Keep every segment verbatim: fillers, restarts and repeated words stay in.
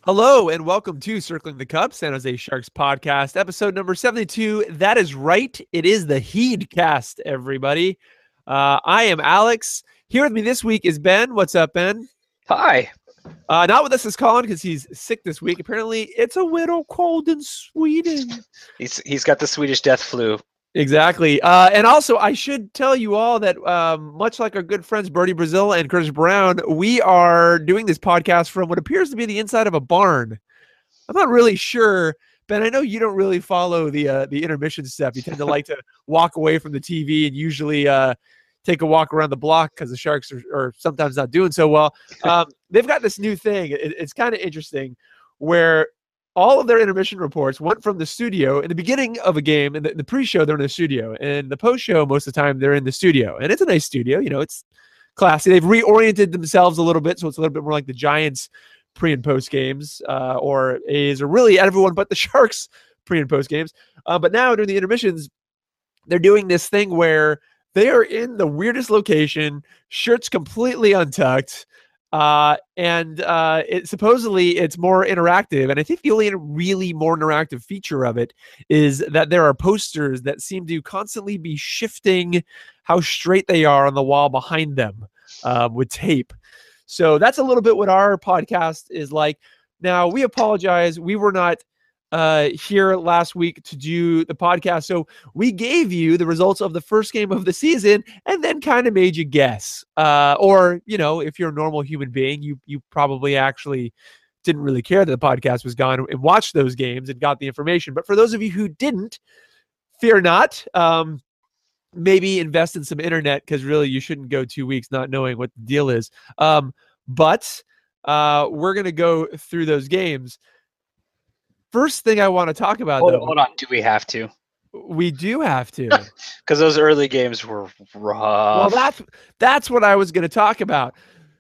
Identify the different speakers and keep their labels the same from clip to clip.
Speaker 1: Hello and welcome to Circling the Cup, San Jose Sharks podcast, episode number seventy-two. That is right. It is the Heedcast, everybody. Uh, I am Alex. Here with me this week is Ben. What's up, Ben?
Speaker 2: Hi.
Speaker 1: Uh, not with us is Colin because he's sick this week. Apparently, it's a little cold in Sweden.
Speaker 2: He's he's got the Swedish death flu.
Speaker 1: Exactly. Uh, and also, I should tell you all that um, much like our good friends Bertie Brazil and Curtis Brown, we are doing this podcast from what appears to be the inside of a barn. I'm not really sure, Ben. I know you don't really follow the uh, the intermission stuff. You tend to like to walk away from the T V and usually uh, take a walk around the block because the Sharks are, are sometimes not doing so well. Um, they've got this new thing. It, it's kind of interesting where all of their intermission reports went from the studio in the beginning of a game. In the, the pre-show, they're in the studio. And the post-show, most of the time, they're in the studio. And it's a nice studio. You know, it's classy. They've reoriented themselves a little bit, so it's a little bit more like the Giants pre- and post games, uh, or A's, or really everyone but the Sharks pre- and post games. Uh, but now, during the intermissions, they're doing this thing where they are in the weirdest location, shirts completely untucked, Uh, and uh, it supposedly it's more interactive. And I think the only really more interactive feature of it is that there are posters that seem to constantly be shifting how straight they are on the wall behind them uh, with tape. So that's a little bit what our podcast is like. Now, we apologize. We were not uh, here last week to do the podcast. So we gave you the results of the first game of the season and then kind of made you guess. Uh, or, you know, if you're a normal human being, you you probably actually didn't really care that the podcast was gone and watched those games and got the information. But for those of you who didn't, fear not. Um, maybe invest in some internet because really you shouldn't go two weeks not knowing what the deal is. Um, but uh, we're going to go through those games. First thing I want to talk about,
Speaker 2: Hold,
Speaker 1: though.
Speaker 2: hold on. Do we have to?
Speaker 1: We do have to.
Speaker 2: Because those early games were rough.
Speaker 1: Well, that's, that's what I was going to talk about.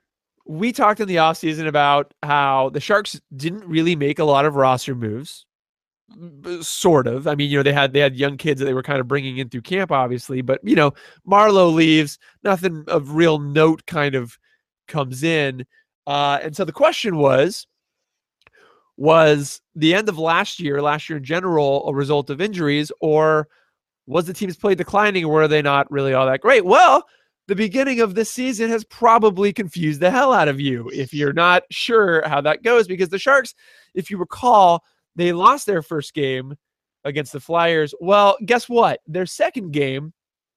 Speaker 1: We talked in the offseason about how the Sharks didn't really make a lot of roster moves. Sort of. I mean, you know, they had they had young kids that they were kind of bringing in through camp, obviously. But, you know, Marleau leaves. Nothing of real note kind of comes in. Uh, and so the question was, was the end of last year, last year in general, a result of injuries, or was the team's play declining, or were they not really all that great? Well, the beginning of this season has probably confused the hell out of you if you're not sure how that goes, because the Sharks, if you recall, they lost their first game against the Flyers. Well, guess what? Their second game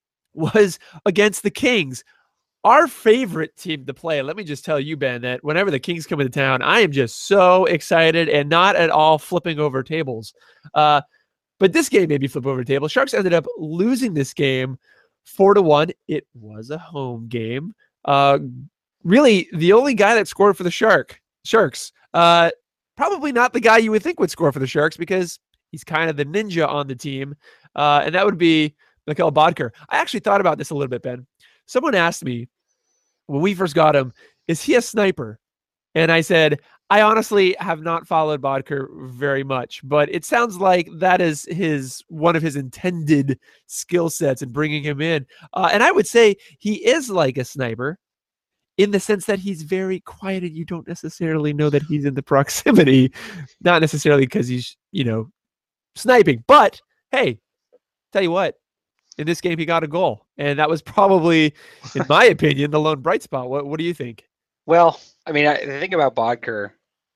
Speaker 1: was against the Kings, our favorite team to play. Let me just tell you, Ben, that whenever the Kings come into town, I am just so excited and not at all flipping over tables. Uh, but this game made me flip over tables. Sharks ended up losing this game four to one. It was a home game. Uh, really, the only guy that scored for the Shark Sharks, uh, probably not the guy you would think would score for the Sharks because he's kind of the ninja on the team, uh, and that would be Mikhail Bodker. I actually thought about this a little bit, Ben. Someone asked me when we first got him, is he a sniper? And I said, I honestly have not followed Bodker very much, but it sounds like that is his one of his intended skill sets in bringing him in. Uh, and I would say he is like a sniper in the sense that he's very quiet and you don't necessarily know that he's in the proximity, not necessarily because he's, you know, sniping. But hey, tell you what, in this game, he got a goal. And that was probably, in my opinion, the lone bright spot. What What do you think?
Speaker 2: Well, I mean, I, the thing about Bodker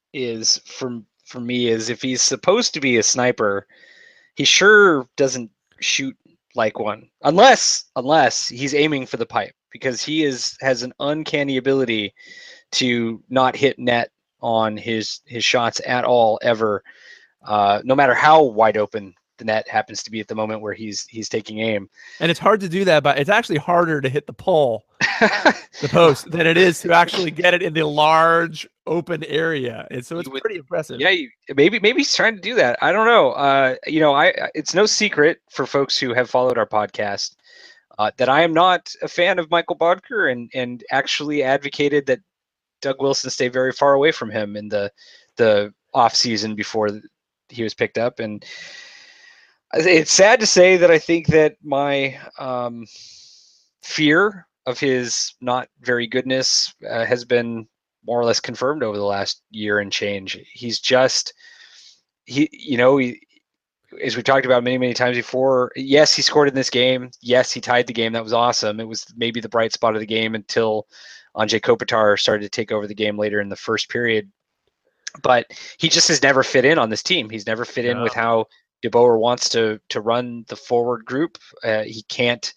Speaker 2: is, for, for me, is if he's supposed to be a sniper, he sure doesn't shoot like one. Unless, unless he's aiming for the pipe. Because he is has an uncanny ability to not hit net on his, his shots at all, ever. Uh, no matter how wide open the net happens to be at the moment where he's he's taking aim.
Speaker 1: And it's hard to do that, but it's actually harder to hit the pole, the post, than it is to actually get it in the large open area. And so it's would, pretty impressive.
Speaker 2: Yeah, you, maybe maybe he's trying to do that. I don't know. Uh, you know, I it's no secret for folks who have followed our podcast uh, that I am not a fan of Michael Bodker, and and actually advocated that Doug Wilson stay very far away from him in the the off season before he was picked up. And it's sad to say that I think that my um, fear of his not very goodness uh, has been more or less confirmed over the last year and change. He's just he, you know, he, as we talked about many, many times before, yes, he scored in this game. Yes, he tied the game. That was awesome. It was maybe the bright spot of the game until Anze Kopitar started to take over the game later in the first period. But he just has never fit in on this team. He's never fit in
Speaker 1: No.
Speaker 2: with how De Boer wants to to run the forward group. Uh, he can't.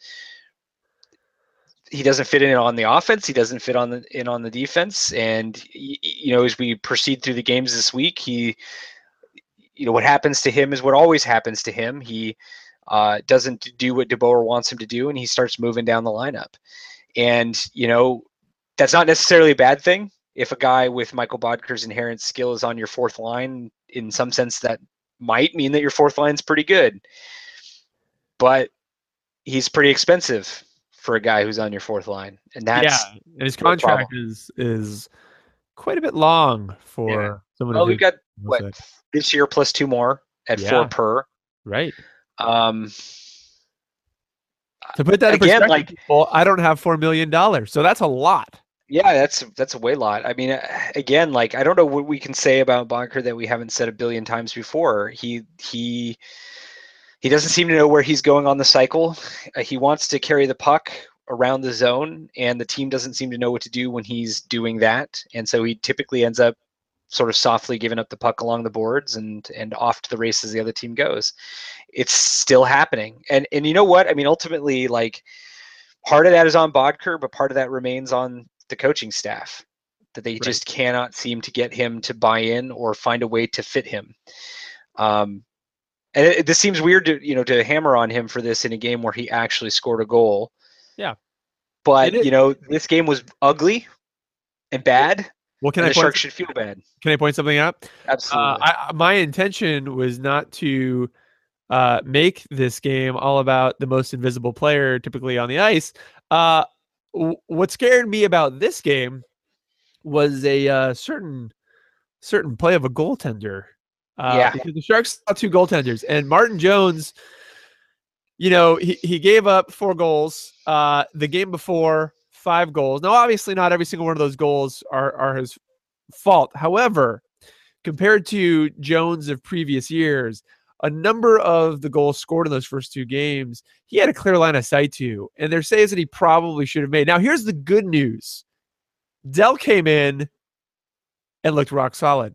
Speaker 2: He doesn't fit in on the offense. He doesn't fit on the in on the defense. And you know, as we proceed through the games this week, he, you know, what happens to him is what always happens to him. He uh, doesn't do what De Boer wants him to do, and he starts moving down the lineup. And you know, that's not necessarily a bad thing. If a guy with Michael Bodker's inherent skill is on your fourth line, in some sense, that might mean that your fourth line's pretty good. But he's pretty expensive for a guy who's on your fourth line, and that's
Speaker 1: yeah. And his contract is is quite a bit long for
Speaker 2: yeah.
Speaker 1: someone.
Speaker 2: Well, we've got what say. this year plus two more at yeah. four per.
Speaker 1: Right.
Speaker 2: Um.
Speaker 1: To put that again, in perspective, like, people, I don't have four million dollars, so that's a lot.
Speaker 2: Yeah, that's that's a way lot. I mean, again, like I don't know what we can say about Bodker that we haven't said a billion times before. He he he doesn't seem to know where he's going on the cycle. Uh, he wants to carry the puck around the zone, and the team doesn't seem to know what to do when he's doing that. And so he typically ends up sort of softly giving up the puck along the boards and and off to the races the other team goes. It's still happening, and and you know what? I mean, ultimately, like part of that is on Bodker, but part of that remains on the coaching staff, that they right. just cannot seem to get him to buy in or find a way to fit him. Um, and it, this seems weird to, you know, to hammer on him for this in a game where he actually scored a goal.
Speaker 1: Yeah.
Speaker 2: But, you know, this game was ugly and bad.
Speaker 1: Well, can
Speaker 2: and
Speaker 1: I
Speaker 2: the
Speaker 1: point,
Speaker 2: Sharks should feel bad.
Speaker 1: Can I point something out?
Speaker 2: Absolutely.
Speaker 1: Uh, I, my intention was not to uh, make this game all about the most invisible player typically on the ice. Uh, What scared me about this game was a uh, certain certain play of a goaltender. Uh,
Speaker 2: yeah.
Speaker 1: Because the Sharks saw two goaltenders, and Martin Jones, you know, he, he gave up four goals. Uh, the game before, five goals. Now, obviously, not every single one of those goals are, are his fault. However, compared to Jones of previous years, a number of the goals scored in those first two games, he had a clear line of sight to, and there says that he probably should have made. Now, here's the good news. Dell came in and looked rock solid.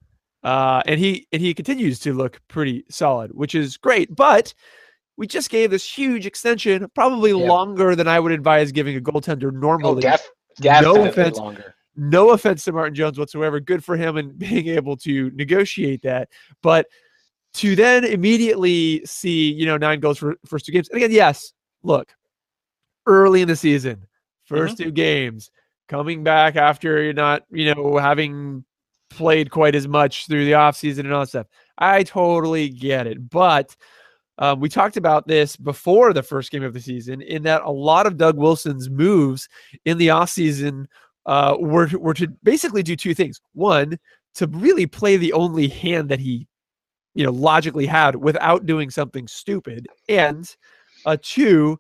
Speaker 1: Uh, and he and he continues to look pretty solid, which is great. But we just gave this huge extension, probably yep. longer than I would advise giving a goaltender normally.
Speaker 2: Oh, def- definitely
Speaker 1: no offense,
Speaker 2: longer.
Speaker 1: No offense to Martin Jones whatsoever. Good for him and being able to negotiate that. But to then immediately see, you know, nine goals for first two games. And again, yes, look, early in the season, first mm-hmm. two games, coming back after you're not, you know, having played quite as much through the offseason and all that stuff. I totally get it. But um, we talked about this before the first game of the season, in that a lot of Doug Wilson's moves in the offseason uh, were, were to basically do two things. One, to really play the only hand that he you know, logically had without doing something stupid. And uh, two,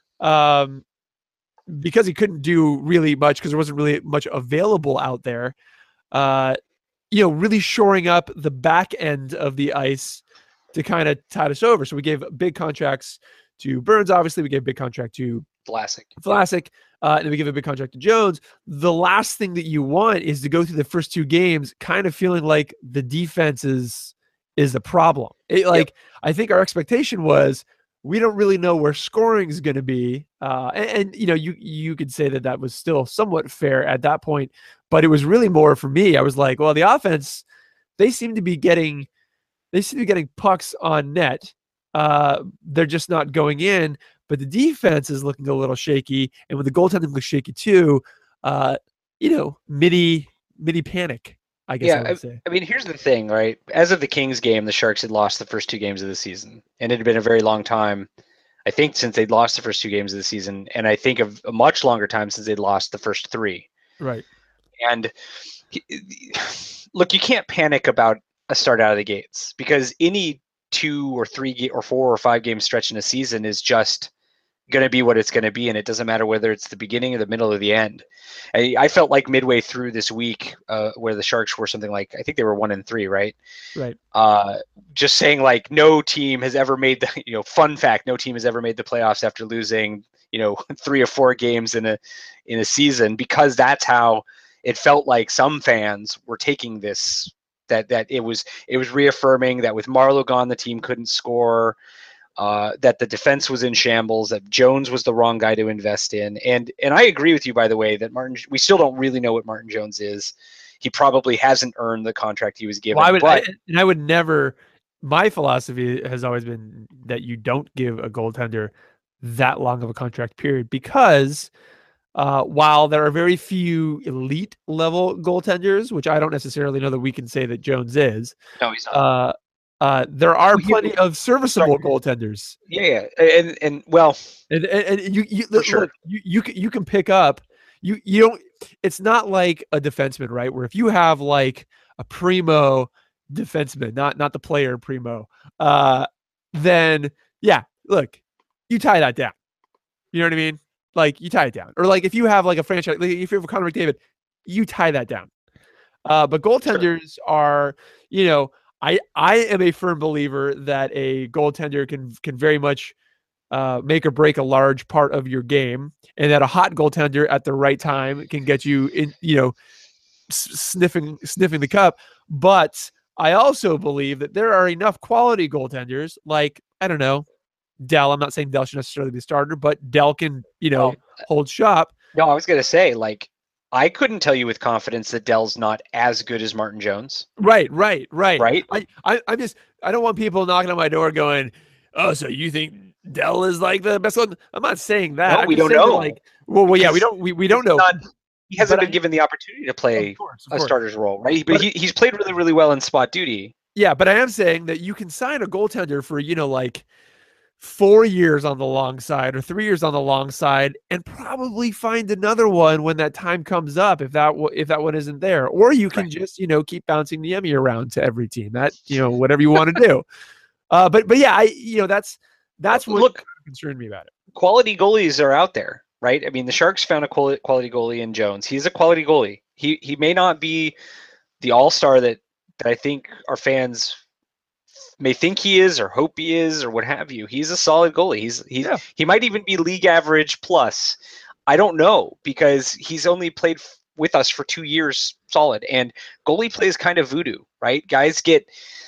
Speaker 1: um, because he couldn't do really much because there wasn't really much available out there, uh, you know, really shoring up the back end of the ice to kind of tide us over. So we gave big contracts to Burns, obviously. We gave a big contract to
Speaker 2: Vlasic.
Speaker 1: Vlasic. Uh, and then we give a big contract to Jones. The last thing that you want is to go through the first two games kind of feeling like the defense is is the problem. It, like, yep. I think our expectation was we don't really know where scoring is going to be. Uh, and, and, you know, you, you could say that that was still somewhat fair at that point, but it was really more for me. I was like, well, the offense, they seem to be getting, they seem to be getting pucks on net. Uh, they're just not going in, but the defense is looking a little shaky. And when the goaltending looks shaky too, uh, you know, mini, mini panic. I guess
Speaker 2: yeah,
Speaker 1: I would say.
Speaker 2: I, I mean, here's the thing, right? As of the Kings game, the Sharks had lost the first two games of the season, and it had been a very long time, I think, since they'd lost the first two games of the season, and I think of a much longer time since they'd lost the first three.
Speaker 1: Right.
Speaker 2: And look, you can't panic about a start out of the gates, because any two or three or four or five game stretch in a season is just going to be what it's going to be, and it doesn't matter whether it's the beginning or the middle or the end. I, I felt like midway through this week, uh, where the Sharks were something like, I think they were one and three, right?
Speaker 1: Right.
Speaker 2: Uh, just saying like no team has ever made the, you know, fun fact, no team has ever made the playoffs after losing, you know, three or four games in a in a season, because that's how it felt like some fans were taking this. That that it was it was reaffirming that with Marleau gone, the team couldn't score. Uh, that the defense was in shambles, that Jones was the wrong guy to invest in. And and I agree with you, by the way, that Martin, we still don't really know what Martin Jones is. He probably hasn't earned the contract he was given.
Speaker 1: Well, I would,
Speaker 2: but,
Speaker 1: I, and I would never, my philosophy has always been that you don't give a goaltender that long of a contract period, because uh, while there are very few elite level goaltenders, which I don't necessarily know that we can say that Jones is,
Speaker 2: no, he's not.
Speaker 1: Uh, Uh, there are
Speaker 2: Well, he-
Speaker 1: plenty of serviceable
Speaker 2: sorry.
Speaker 1: goaltenders.
Speaker 2: Yeah, yeah, and and well,
Speaker 1: And and, and you you
Speaker 2: For
Speaker 1: look,
Speaker 2: sure.
Speaker 1: you you can you can pick up. You you don't. It's not like a defenseman, right? Where if you have like a primo defenseman, not not the player primo, uh, then yeah, look, you tie that down. You know what I mean? Like you tie it down, or like if you have like a franchise, like if you have a Connor McDavid, you tie that down. Uh, but goaltenders are, you know. I, I am a firm believer that a goaltender can can very much uh, make or break a large part of your game, and that a hot goaltender at the right time can get you in, you know, s- sniffing sniffing the cup. But I also believe that there are enough quality goaltenders, like I don't know, Dell. I'm not saying Dell should necessarily be the starter, but Dell can, you know,
Speaker 2: Oh.
Speaker 1: hold shop.
Speaker 2: No, I was gonna say, like, I couldn't tell you with confidence that Dell's not as good as Martin Jones.
Speaker 1: Right, right, right.
Speaker 2: Right?
Speaker 1: I, I, I just, I don't want people knocking on my door going, "Oh, so you think Dell is like the best one?" I'm not saying that.
Speaker 2: No,
Speaker 1: I'm
Speaker 2: we
Speaker 1: just
Speaker 2: don't
Speaker 1: saying that,
Speaker 2: know.
Speaker 1: like, well, well, yeah, we
Speaker 2: Because
Speaker 1: don't, we, we don't know.
Speaker 2: Not, he hasn't
Speaker 1: But
Speaker 2: been
Speaker 1: I-
Speaker 2: given the opportunity to play
Speaker 1: Of course, of
Speaker 2: a
Speaker 1: course.
Speaker 2: starter's role, right? But,
Speaker 1: But-
Speaker 2: he, he's played really, really well in spot duty.
Speaker 1: Yeah, but I am saying that you can sign a goaltender for, you know, like four years on the long side or three years on the long side, and probably find another one when that time comes up, if that w- if that one isn't there. Or you can
Speaker 2: Right.
Speaker 1: just, you know, keep bouncing the Emmy around to every team. That, you know, whatever you want to do. Uh, but but yeah, I you know that's that's what
Speaker 2: Look,
Speaker 1: concerned me about it.
Speaker 2: quality goalies are out there, right? I mean, the Sharks found a quali- quality goalie in Jones. He's a quality goalie. He he may not be the all-star that that I think our fans may think he is or hope he is or what have you. He's a solid goalie. He's he's
Speaker 1: Yeah.
Speaker 2: he might even be league average plus. I don't know, because he's only played f- with us for two years solid, and goalie play is kind of voodoo, right? Guys get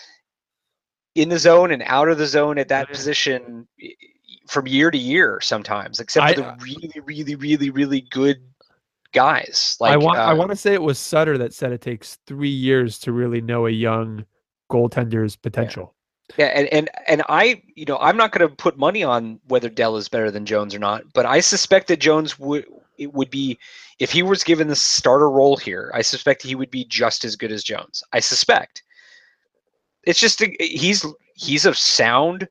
Speaker 2: in the zone and out of the zone at that
Speaker 1: Yeah.
Speaker 2: position i- from year to year sometimes, except for
Speaker 1: I-
Speaker 2: the really, really, really, really good guys. Like
Speaker 1: I want I
Speaker 2: uh,
Speaker 1: want to say it was Sutter that said it takes three years to really know a young goaltender's potential.
Speaker 2: yeah, and, and and I, you know, I'm not going to put money on whether Dell is better than Jones or not, but I suspect that Jones would it would be, if he was given the starter role here, I suspect he would be just as good as Jones. I suspect. It's just a, he's he's a sound.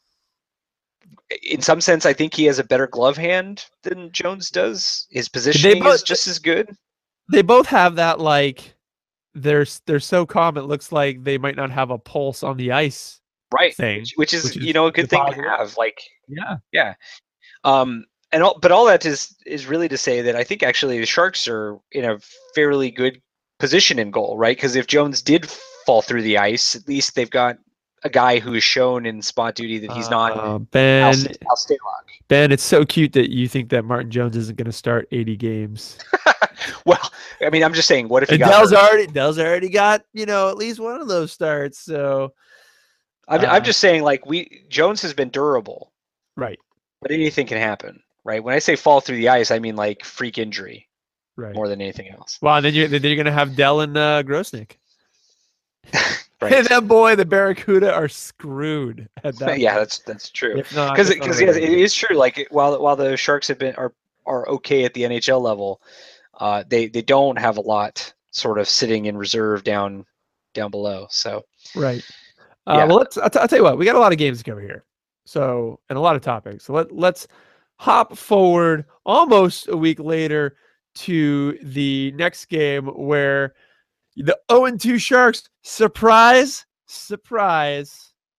Speaker 2: In some sense, I think he has a better glove hand than Jones does. His positioning
Speaker 1: both-
Speaker 2: is just as good.
Speaker 1: They both have that, like they're they're so calm it looks like they might not have a pulse on the ice.
Speaker 2: Right,
Speaker 1: Thing,
Speaker 2: which, which is
Speaker 1: which is
Speaker 2: you know a good
Speaker 1: the
Speaker 2: thing to
Speaker 1: positive.
Speaker 2: have. Like
Speaker 1: Yeah.
Speaker 2: yeah, um, and all, but all that is is really to say that I think actually the Sharks are in a fairly good position in goal, right? Because if Jones did fall through the ice, at least they've got a guy who has shown in spot duty that he's not
Speaker 1: Uh,
Speaker 2: Al,
Speaker 1: Ben,
Speaker 2: Al Stalock.
Speaker 1: Ben, it's so cute that you think that Martin Jones isn't going to start eighty games.
Speaker 2: Well, I mean, I'm just saying, what if he
Speaker 1: And
Speaker 2: got
Speaker 1: Dell's
Speaker 2: hurt?
Speaker 1: already Dell's already got, you know, at least one of those starts. So
Speaker 2: I'm,
Speaker 1: uh,
Speaker 2: I'm just saying, like we Jones has been durable,
Speaker 1: right,
Speaker 2: but anything can happen, right? When I say fall through the ice, I mean like freak injury
Speaker 1: right.
Speaker 2: more than anything else.
Speaker 1: Well, and then you're then you're gonna have Dell and uh, Grosnick.
Speaker 2: Right.
Speaker 1: And that boy, the Barracuda are screwed at that.
Speaker 2: Yeah,
Speaker 1: point.
Speaker 2: that's that's true.
Speaker 1: If not,
Speaker 2: Because
Speaker 1: if not
Speaker 2: because yes, it
Speaker 1: already.
Speaker 2: is true. Like while while the Sharks have been are are okay at the N H L level, uh, they they don't have a lot sort of sitting in reserve down down below. So
Speaker 1: Right. Uh,
Speaker 2: Yeah.
Speaker 1: Well, let's. I'll, t- I'll tell you what. We got a lot of games to cover here, so and a lot of topics. So let let's hop forward almost a week later to the next game where the oh and two Sharks, surprise, surprise,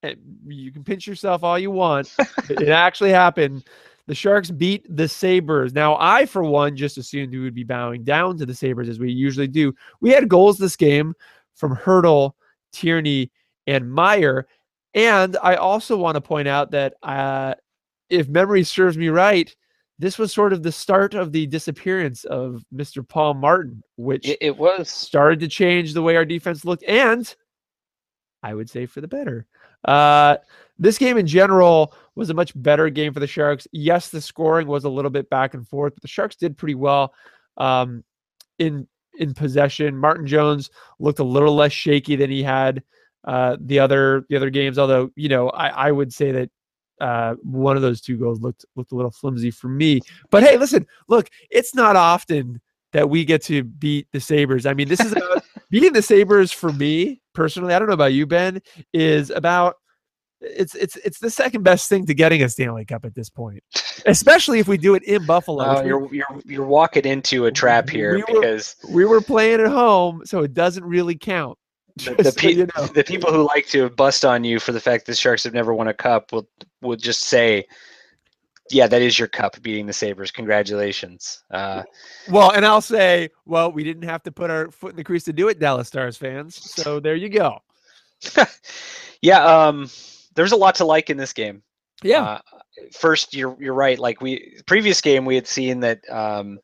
Speaker 1: and you can pinch yourself all you want. It actually happened. The Sharks beat the Sabres. Now, I, for one, just assumed we would be bowing down to the Sabres as we usually do. We had goals this game from Hertl, Tierney, and Meyer. And I also want to point out that uh, if memory serves me right, this was sort of the start of the disappearance of Mister Paul Martin, which
Speaker 2: It, it was.
Speaker 1: started to change the way our defense looked, and I would say for the better. Uh, this game in general was a much better game for the Sharks. Yes, the scoring was a little bit back and forth, but the Sharks did pretty well um, in in possession. Martin Jones looked a little less shaky than he had uh, the other the other games. Although, you know, I, I would say that uh, one of those two goals looked looked a little flimsy for me. But hey, listen, look, it's not often that we get to beat the Sabres. I mean, this is about beating the Sabres for me personally. I don't know about you, Ben. Is about it's it's it's the second best thing to getting a Stanley Cup at this point, especially if we do it in Buffalo.
Speaker 2: Uh, you're you're you're walking into a trap here
Speaker 1: we were,
Speaker 2: because
Speaker 1: we were playing at home, so it doesn't really count.
Speaker 2: The, the,
Speaker 1: so
Speaker 2: pe-
Speaker 1: you know.
Speaker 2: the people who like to bust on you for the fact the Sharks have never won a cup will will just say, yeah, that is your cup, beating the Sabres. Congratulations. Uh,
Speaker 1: well, and I'll say, well, we didn't have to put our foot in the crease to do it, Dallas Stars fans. So there you go.
Speaker 2: yeah, um, there's a lot to like in this game.
Speaker 1: Yeah.
Speaker 2: Uh, first, you're you're right. Like we previous game, we had seen that um,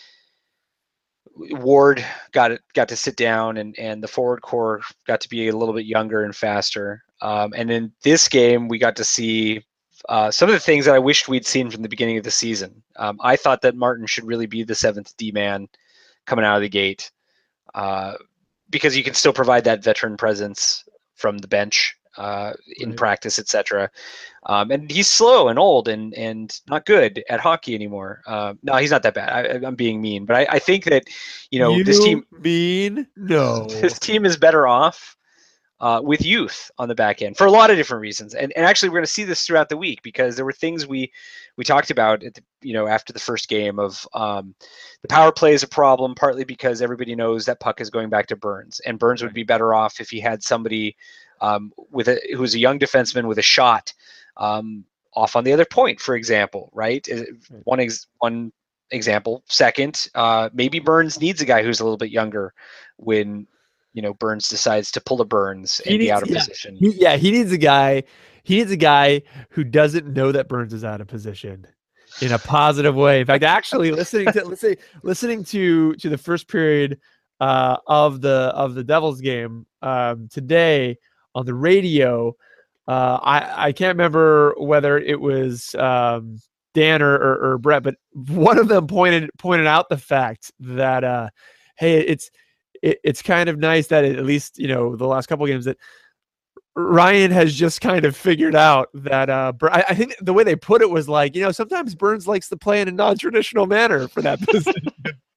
Speaker 2: Ward got it, got to sit down, and and the forward core got to be a little bit younger and faster. Um, and in this game, we got to see uh, some of the things that I wished we'd seen from the beginning of the season. Um, I thought that Martin should really be the seventh D man coming out of the gate, uh, because you can still provide that veteran presence from the bench. Uh, in
Speaker 1: Right.
Speaker 2: practice, et cetera. Um, and he's slow and old and and not good at hockey anymore. Uh, no, he's not that bad. I, I'm being mean, but I, I think that you know
Speaker 1: you
Speaker 2: this team
Speaker 1: mean no.
Speaker 2: this team is better off uh, with youth on the back end for a lot of different reasons. And and actually, we're going to see this throughout the week because there were things we we talked about at the, you know after the first game of um, the power play is a problem, partly because everybody knows that puck is going back to Burns, and Burns would be better off if he had somebody. Um, with a who's a young defenseman with a shot um, off on the other point, for example, right? One ex- one example. Second, uh, maybe Burns needs a guy who's a little bit younger when you know Burns decides to pull a Burns and
Speaker 1: He
Speaker 2: be
Speaker 1: needs-
Speaker 2: out of
Speaker 1: yeah.
Speaker 2: position.
Speaker 1: He, yeah, he needs a guy. He needs a guy who doesn't know that Burns is out of position in a positive way. In fact, actually listening to listening listening to to the first period uh, of the of the Devils game um, today. On the radio, uh, I, I can't remember whether it was um, Dan or, or, or Brett, but one of them pointed pointed out the fact that uh, hey, it's it, it's kind of nice that at least you know the last couple of games that Ryan has just kind of figured out that uh, I, I think the way they put it was like you know sometimes Burns likes to play in a non-traditional manner for that position.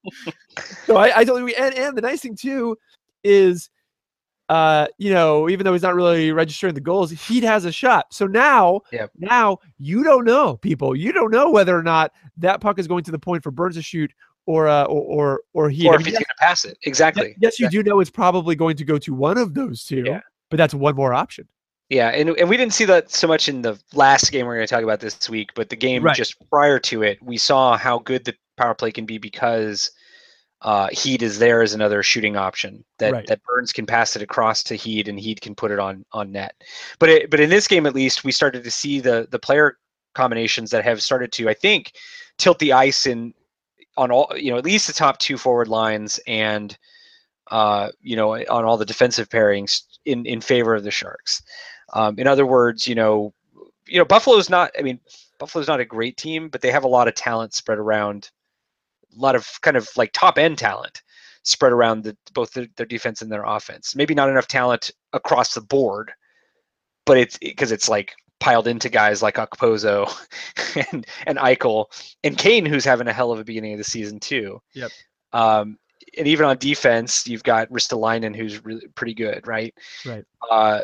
Speaker 1: so I, I totally and and the nice thing too is. Uh, you know, even though he's not really registering the goals, he has a shot. So now,
Speaker 2: Yep.
Speaker 1: now you don't know, people. You don't know whether or not that puck is going to the point for Burns to shoot or uh, or or, or he.
Speaker 2: Or
Speaker 1: I
Speaker 2: if
Speaker 1: mean,
Speaker 2: he's
Speaker 1: yes,
Speaker 2: going to pass it, exactly.
Speaker 1: yes, you do know it's probably going to go to one of those two.
Speaker 2: Yeah.
Speaker 1: But that's one more option.
Speaker 2: Yeah, and and we didn't see that so much in the last game we're going to talk about this week, but the game
Speaker 1: Right.
Speaker 2: just prior to it, we saw how good the power play can be because. Uh, Heed is there as another shooting option that,
Speaker 1: Right.
Speaker 2: that Burns can pass it across to Heed and Heed can put it on on net. But it, but in this game at least we started to see the the player combinations that have started to I think tilt the ice in on all you know at least the top two forward lines and uh, you know on all the defensive pairings in in favor of the Sharks. Um, in other words, you know you know Buffalo's not I mean Buffalo's not a great team, but they have a lot of talent spread around. A lot of kind of like top end talent spread around the, both the, their defense and their offense. Maybe not enough talent across the board, but it's because it's like piled into guys like Okposo and and Eichel and Kane, who's having a hell of a beginning of the season too.
Speaker 1: Yep.
Speaker 2: Um, and even on defense, you've got Ristolainen, who's really pretty good, right?
Speaker 1: Right.
Speaker 2: Uh,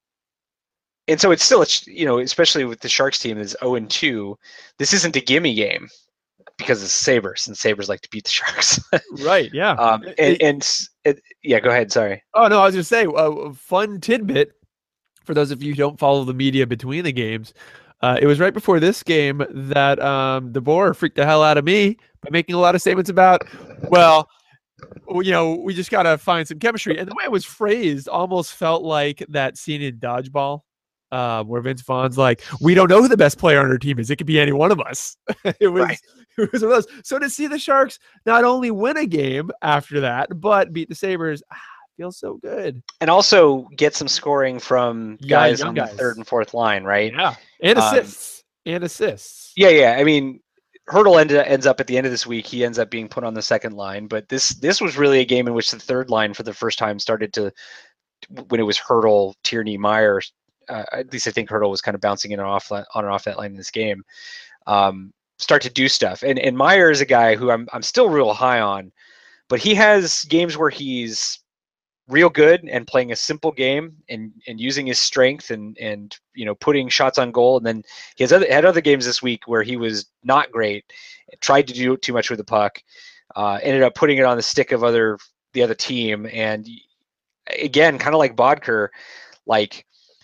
Speaker 2: and so it's still, you know, especially with the Sharks team that's oh and two, this isn't a gimme game. Because it's Sabres, and Sabres like to beat the Sharks.
Speaker 1: Right. Yeah.
Speaker 2: um, and and it, yeah, go ahead. Sorry.
Speaker 1: Oh no, I was gonna say a uh, fun tidbit. for those of you who don't follow the media between the games, uh, it was right before this game that um, DeBoer freaked the hell out of me by making a lot of statements about, well, you know, we just got to find some chemistry. And the way it was phrased almost felt like that scene in Dodgeball uh, where Vince Vaughn's like, we don't know who the best player on our team is. It could be any one of us. it was right. It was one of those. So to see the Sharks not only win a game after that, but beat the Sabres, ah, feels so good.
Speaker 2: And also get some scoring from guys yeah, on guys. the third and fourth line, right?
Speaker 1: Yeah. And assists. Um, and assists.
Speaker 2: Yeah, yeah. I mean, Hertl end, ends up at the end of this week. He ends up being put on the second line, but this this was really a game in which the third line for the first time started to, when it was Hertl, Tierney, Meier. Uh, at least I think Hertl was kind of bouncing in and off on and off that line in this game. Um, start to do stuff, and and Meier is a guy who I'm I'm still real high on, but he has games where he's real good and playing a simple game and and using his strength and and you know putting shots on goal, and then he has other had other games this week where he was not great, tried to do too much with the puck, uh, ended up putting it on the stick of other the other team, and again, kind of like Bodker, like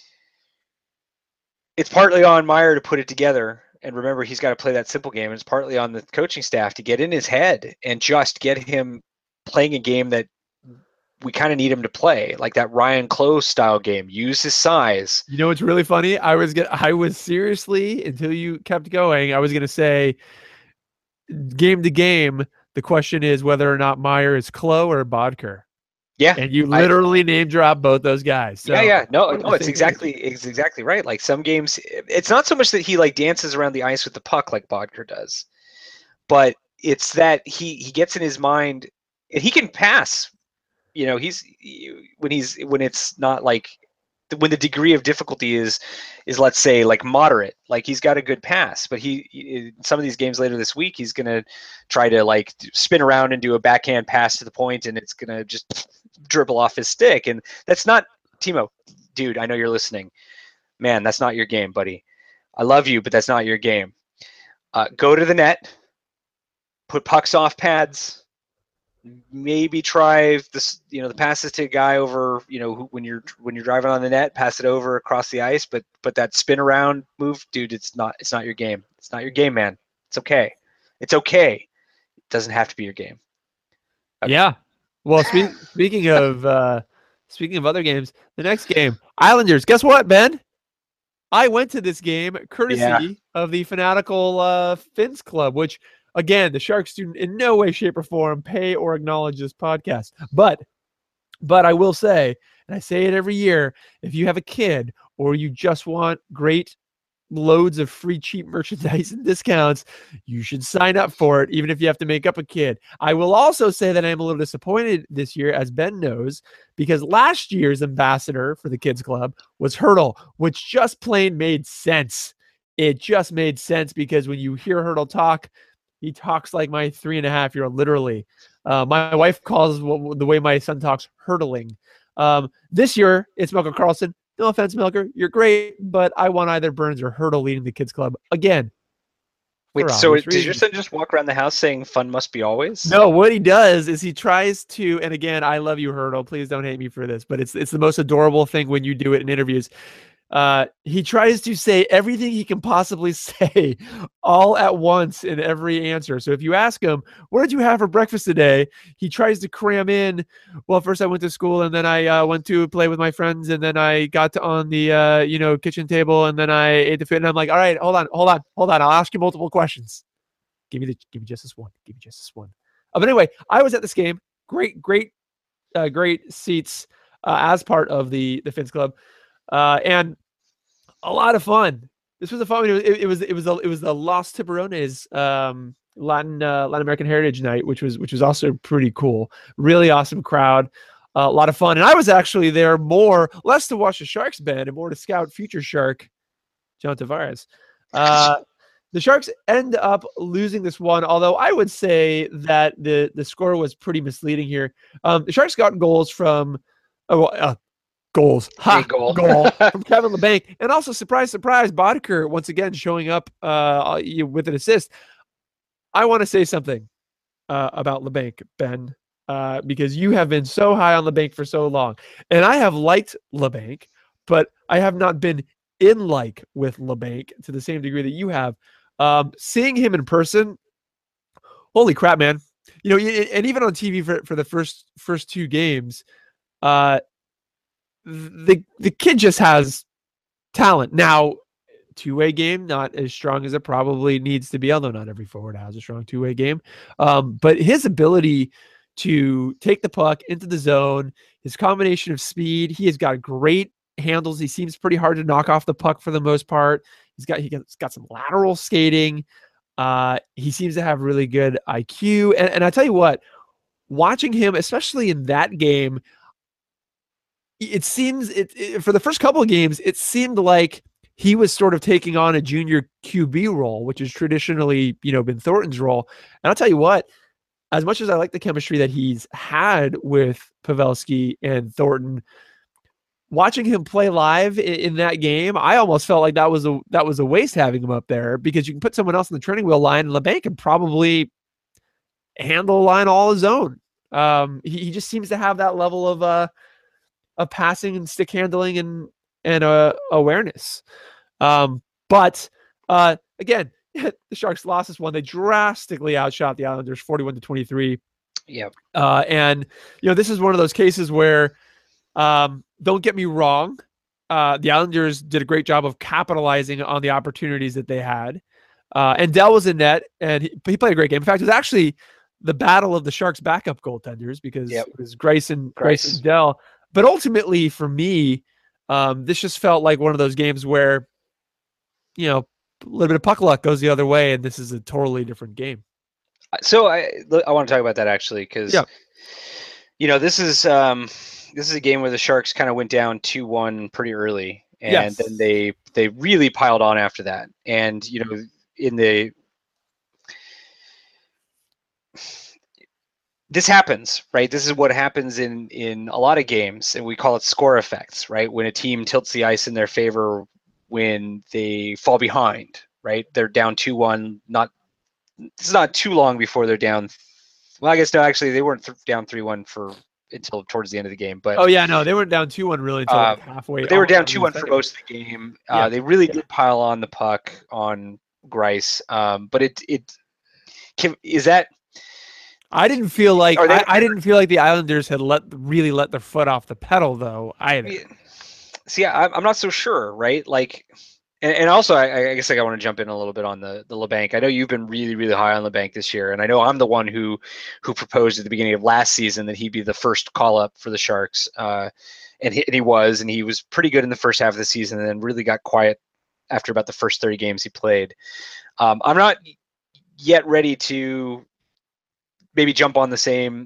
Speaker 2: it's partly on Meier to put it together. And remember, he's got to play that simple game. It's partly on the coaching staff to get in his head and just get him playing a game that we kind of need him to play, like that Ryan Close style game. Use his size.
Speaker 1: You know what's really funny? I was gonna, I was seriously, until you kept going, I was going to say, game to game, the question is whether or not Meier is Klo or Bodker.
Speaker 2: Yeah,
Speaker 1: and you literally I, name drop both those guys. So
Speaker 2: yeah, yeah, no, no, it's exactly, it's exactly right. Like some games, it's not so much that he like dances around the ice with the puck like Bodker does, but it's that he he gets in his mind and he can pass. You know, he's when he's when it's not like when the degree of difficulty is is let's say like moderate, like he's got a good pass, but he in some of these games later this week he's gonna try to like spin around and do a backhand pass to the point, and it's gonna just dribble off his stick, and that's not Timo, dude. I know you're listening, man. That's not your game, buddy. I love you, but that's not your game. Uh, go to the net, put pucks off pads. Maybe try this, you know, the passes to a guy over, you know, when you're when you're driving on the net, pass it over across the ice. But but that spin around move, dude, it's not it's not your game. It's not your game, man. It's okay. It's okay. It doesn't have to be your game.
Speaker 1: Okay. Yeah. Well, spe- speaking of uh, speaking of other games, the next game, Islanders. Guess what, Ben? I went to this game courtesy yeah. of the fanatical uh, Finns Club, which. Again, the Sharks do in no way, shape, or form pay or acknowledge this podcast. But, but I will say, and I say it every year, if you have a kid or you just want great loads of free cheap merchandise and discounts, you should sign up for it, even if you have to make up a kid. I will also say that I'm a little disappointed this year, as Ben knows, because last year's ambassador for the Kids Club was Hertl, which just plain made sense. It just made sense because when you hear Hertl talk, he talks like my three and a half year old, literally. Uh, my wife calls w- the way my son talks hurtling. Um, this year, it's Melker Karlsson. No offense, Melker. You're great, but I want either Burns or Hertl leading the Kids Club again.
Speaker 2: Wait, so does reasons. Your son just walk around the house saying fun must be always?
Speaker 1: No, what he does is he tries to, and again, I love you, Hertl. Please don't hate me for this, but it's it's the most adorable thing when you do it in interviews. Uh, he tries to say everything he can possibly say all at once in every answer. So if you ask him, what did you have for breakfast today? He tries to cram in, well, first I went to school and then I uh, went to play with my friends and then I got to on the, uh, you know, kitchen table and then I ate the food. And I'm like, all right, hold on, hold on, hold on. I'll ask you multiple questions. Give me the, give me just this one. Give me just this one. Uh, but anyway, I was at this game. Great, great, uh, great seats uh, as part of the, the Finns Club. Uh, and a lot of fun. This was a fun. It was. It, it was. It was. The, it was the Los Tiburones um, Latin uh, Latin American Heritage Night, which was which was also pretty cool. Really awesome crowd. Uh, a lot of fun. And I was actually there more less to watch the Sharks band and more to scout future Shark John Tavares. Uh, the Sharks end up losing this one, although I would say that the the score was pretty misleading here. Um, the Sharks got goals from. Oh, uh, Goals. Ha, goal. goal from Kevin Labanc. And also, surprise, surprise, Bodker once again showing up uh, with an assist. I want to say something uh, about Labanc, Ben, uh, because you have been so high on Labanc for so long. And I have liked Labanc, but I have not been in like with Labanc to the same degree that you have. Um, seeing him in person, holy crap, man! You know, and even on T V for, for the first first two games, uh, the the kid just has talent. Now, two-way game, not as strong as it probably needs to be, although not every forward has a strong two-way game. Um, but his ability to take the puck into the zone, his combination of speed, he has got great handles. He seems pretty hard to knock off the puck for the most part. He's got he's got some lateral skating. Uh, he seems to have really good I Q. And, and I tell you what, watching him, especially in that game, it seems it, it for the first couple of games, it seemed like he was sort of taking on a junior Q B role, which has traditionally, you know, been Thornton's role. And I'll tell you what, as much as I like the chemistry that he's had with Pavelski and Thornton, watching him play live in, in that game, I almost felt like that was a that was a waste having him up there, because you can put someone else in the training wheel line, and Labanc can probably handle a line all his own. Um, he, he just seems to have that level of uh of passing and stick handling and and uh, awareness. Um, but uh, again, the Sharks lost this one. They drastically outshot the Islanders forty-one to twenty-three.
Speaker 2: Yeah.
Speaker 1: Uh, and, you know, this is one of those cases where, um, don't get me wrong, uh, the Islanders did a great job of capitalizing on the opportunities that they had. Uh, and Dell was in net, and he, he played a great game. In fact, it was actually the battle of the Sharks' backup goaltenders, because yep. it was Greiss and, Greiss. Greiss and Dell. But ultimately, for me, um, this just felt like one of those games where, you know, a little bit of puck luck goes the other way, and this is a totally different game.
Speaker 2: So I I want to talk about that actually, because yeah. you know, this is um, this is a game where the Sharks kind of went down two one pretty early, and yes. then they they really piled on after that. And you know, in the this happens, right? This is what happens in, in a lot of games, and we call it score effects, right? When a team tilts the ice in their favor when they fall behind, right? They're down two one, not it's not too long before they're down. Well, I guess no, actually they weren't th- down three one for until towards the end of the game. But
Speaker 1: oh yeah, no, they weren't down two one really until uh, like halfway.
Speaker 2: They were down two one for most of the game. Uh, yeah. They really yeah. did pile on the puck on Greiss, um, but it it can, is that.
Speaker 1: I didn't feel like I, I didn't feel like the Islanders had let really let their foot off the pedal though either.
Speaker 2: See, I'm I'm not so sure, right? Like, and, and also I, I guess like I want to jump in a little bit on the the Labanc. I know you've been really really high on Labanc this year, and I know I'm the one who who proposed at the beginning of last season that he'd be the first call up for the Sharks, uh, and, he, and he was, and he was pretty good in the first half of the season, and then really got quiet after about the first thirty games he played. Um, I'm not yet ready to maybe jump on the same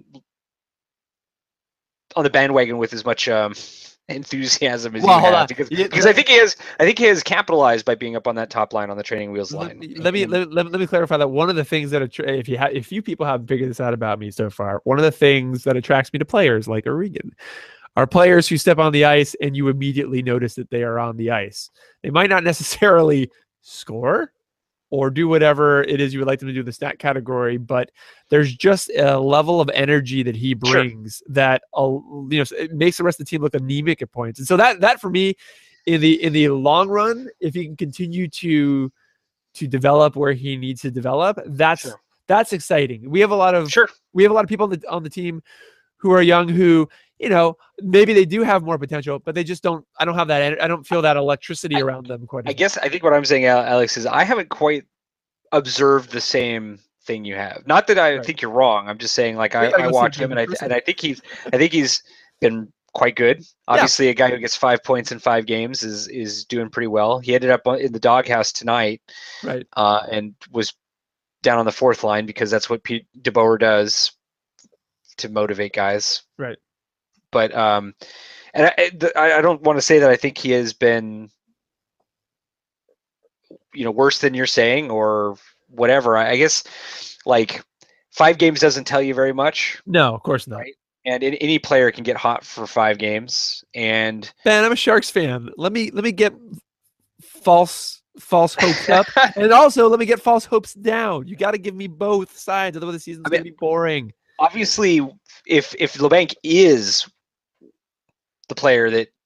Speaker 2: on the bandwagon with as much um, enthusiasm as
Speaker 1: well,
Speaker 2: you
Speaker 1: hold
Speaker 2: have,
Speaker 1: on.
Speaker 2: because because I think he has I think he has capitalized by being up on that top line on the training wheels line.
Speaker 1: Let, let me let, let, let me clarify that one of the things that if you ha- if you people haven't figured this out about me so far, one of the things that attracts me to players like O'Regan are players who step on the ice and you immediately notice that they are on the ice. They might not necessarily score or do whatever it is you would like them to do in the stat category, but there's just a level of energy that he brings sure. that uh, you know it makes the rest of the team look anemic at points. And so that that for me, in the in the long run, if he can continue to to develop where he needs to develop, that's sure. that's exciting. We have a lot of
Speaker 2: sure.
Speaker 1: we have a lot of people on the on the team who are young who, you know, maybe they do have more potential, but they just don't. I don't have that. I don't feel that electricity
Speaker 2: I,
Speaker 1: around them quite.
Speaker 2: I guess I think what I'm saying, Alex, is I haven't quite observed the same thing you have. Not that I right. think you're wrong. I'm just saying, like I, I watch him, and I th- and I think he's I think he's been quite good. Obviously, yeah. a guy who gets five points in five games is is doing pretty well. He ended up in the doghouse tonight,
Speaker 1: right?
Speaker 2: Uh, and was down on the fourth line because that's what Pete DeBoer does to motivate guys,
Speaker 1: right?
Speaker 2: But um, and I, I don't want to say that I think he has been, you know, worse than you're saying or whatever. I guess like five games doesn't tell you very much.
Speaker 1: No, of course not.
Speaker 2: Right? And any player can get hot for five games. And
Speaker 1: Ben, I'm a Sharks fan. Let me let me get false false hopes up, and also let me get false hopes down. You got to give me both sides, otherwise the season's I mean, gonna be boring.
Speaker 2: Obviously, if if Labanc is the player that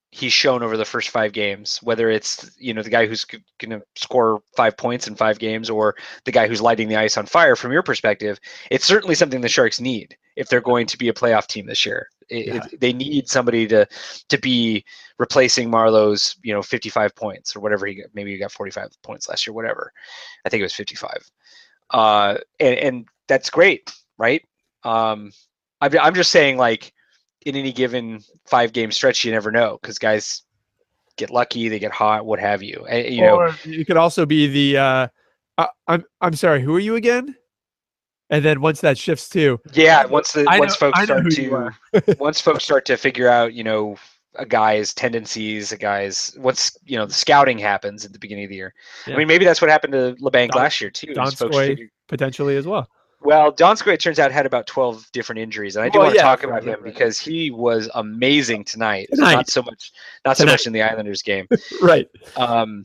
Speaker 2: he's shown over the first five games, whether it's, you know, the guy who's going to score five points in five games or the guy who's lighting the ice on fire from your perspective, it's certainly something the Sharks need if they're going to be a playoff team this year. It,
Speaker 1: Yeah.
Speaker 2: it, they need somebody to to be replacing Marleau's, you know, fifty-five points or whatever he got. Maybe he got forty-five points last year, whatever. I think it was fifty-five. Uh, and, and that's great, right? Um, I'm, I'm just saying, like, in any given five game stretch, you never know because guys get lucky, they get hot, what have you. And, you
Speaker 1: or
Speaker 2: know,
Speaker 1: it could also be the uh, I, I'm I'm sorry, who are you again? And then once that shifts too,
Speaker 2: yeah. Once the
Speaker 1: I
Speaker 2: once
Speaker 1: know,
Speaker 2: folks
Speaker 1: I know
Speaker 2: start
Speaker 1: who you
Speaker 2: to
Speaker 1: are.
Speaker 2: once folks start to figure out, you know, a guy's tendencies, a guy's once you know the scouting happens at the beginning of the year.
Speaker 1: Yeah.
Speaker 2: I mean, maybe that's what happened to LeBanc
Speaker 1: Don-
Speaker 2: last year too. is folks
Speaker 1: Donskoy
Speaker 2: figured,
Speaker 1: potentially as well.
Speaker 2: Well, Donskoy, it turns out, had about twelve different injuries, and I do
Speaker 1: Well,
Speaker 2: want to
Speaker 1: yeah,
Speaker 2: talk
Speaker 1: right,
Speaker 2: about
Speaker 1: right,
Speaker 2: him
Speaker 1: right.
Speaker 2: because he was amazing tonight.
Speaker 1: Tonight.
Speaker 2: Not so much, not so
Speaker 1: Tonight.
Speaker 2: much in the Islanders game.
Speaker 1: Right.
Speaker 2: Um,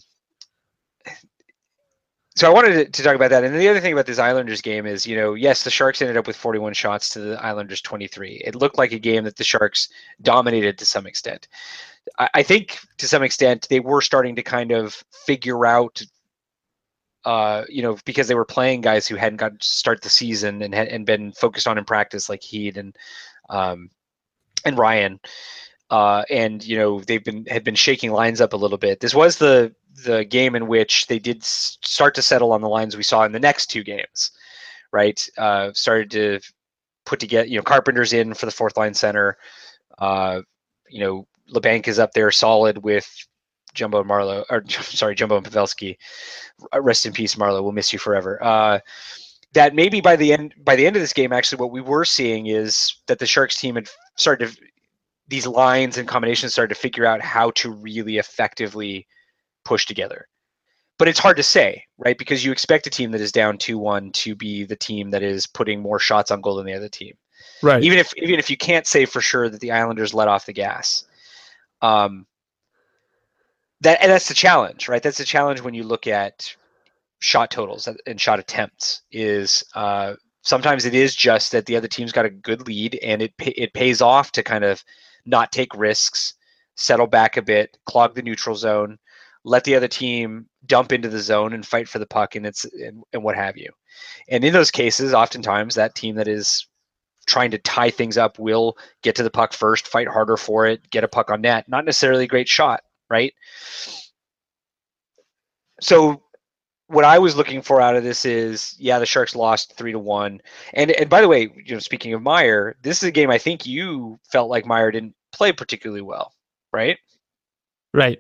Speaker 2: so I wanted to, to talk about that. And the other thing about this Islanders game is, you know, yes, the Sharks ended up with forty-one shots to the Islanders twenty-three. It looked like a game that the Sharks dominated to some extent. I, I think to some extent they were starting to kind of figure out. Uh, you know, because they were playing guys who hadn't got to start the season and had and been focused on in practice, like Heed and um, and Ryan, uh, and you know they've been had been shaking lines up a little bit. This was the the game in which they did start to settle on the lines we saw in the next two games, right? Uh, started to put together, you know, Carpenter's in for the fourth line center. Uh, you know, LeBanc is up there solid with Jumbo and Marleau, or sorry, Jumbo and Pavelski. Rest in peace, Marleau. We'll miss you forever. Uh, that maybe by the end by the end of this game, actually, what we were seeing is that the Sharks team had started to, these lines and combinations started to figure out how to really effectively push together. But it's hard to say, right? Because you expect a team that is down two one to be the team that is putting more shots on goal than the other team.
Speaker 1: Right.
Speaker 2: Even if even if you can't say for sure that the Islanders let off the gas. Um, That and that's the challenge, right? That's the challenge when you look at shot totals and shot attempts. Is uh, sometimes it is just that the other team's got a good lead, and it it pays off to kind of not take risks, settle back a bit, clog the neutral zone, let the other team dump into the zone and fight for the puck, and it's and, and what have you. And in those cases, oftentimes that team that is trying to tie things up will get to the puck first, fight harder for it, get a puck on net. Not necessarily a great shot. Right. So what I was looking for out of this is, yeah, the Sharks lost three to one. And and by the way, you know, speaking of Meier, this is a game I think you felt like Meier didn't play particularly well, right?
Speaker 1: Right.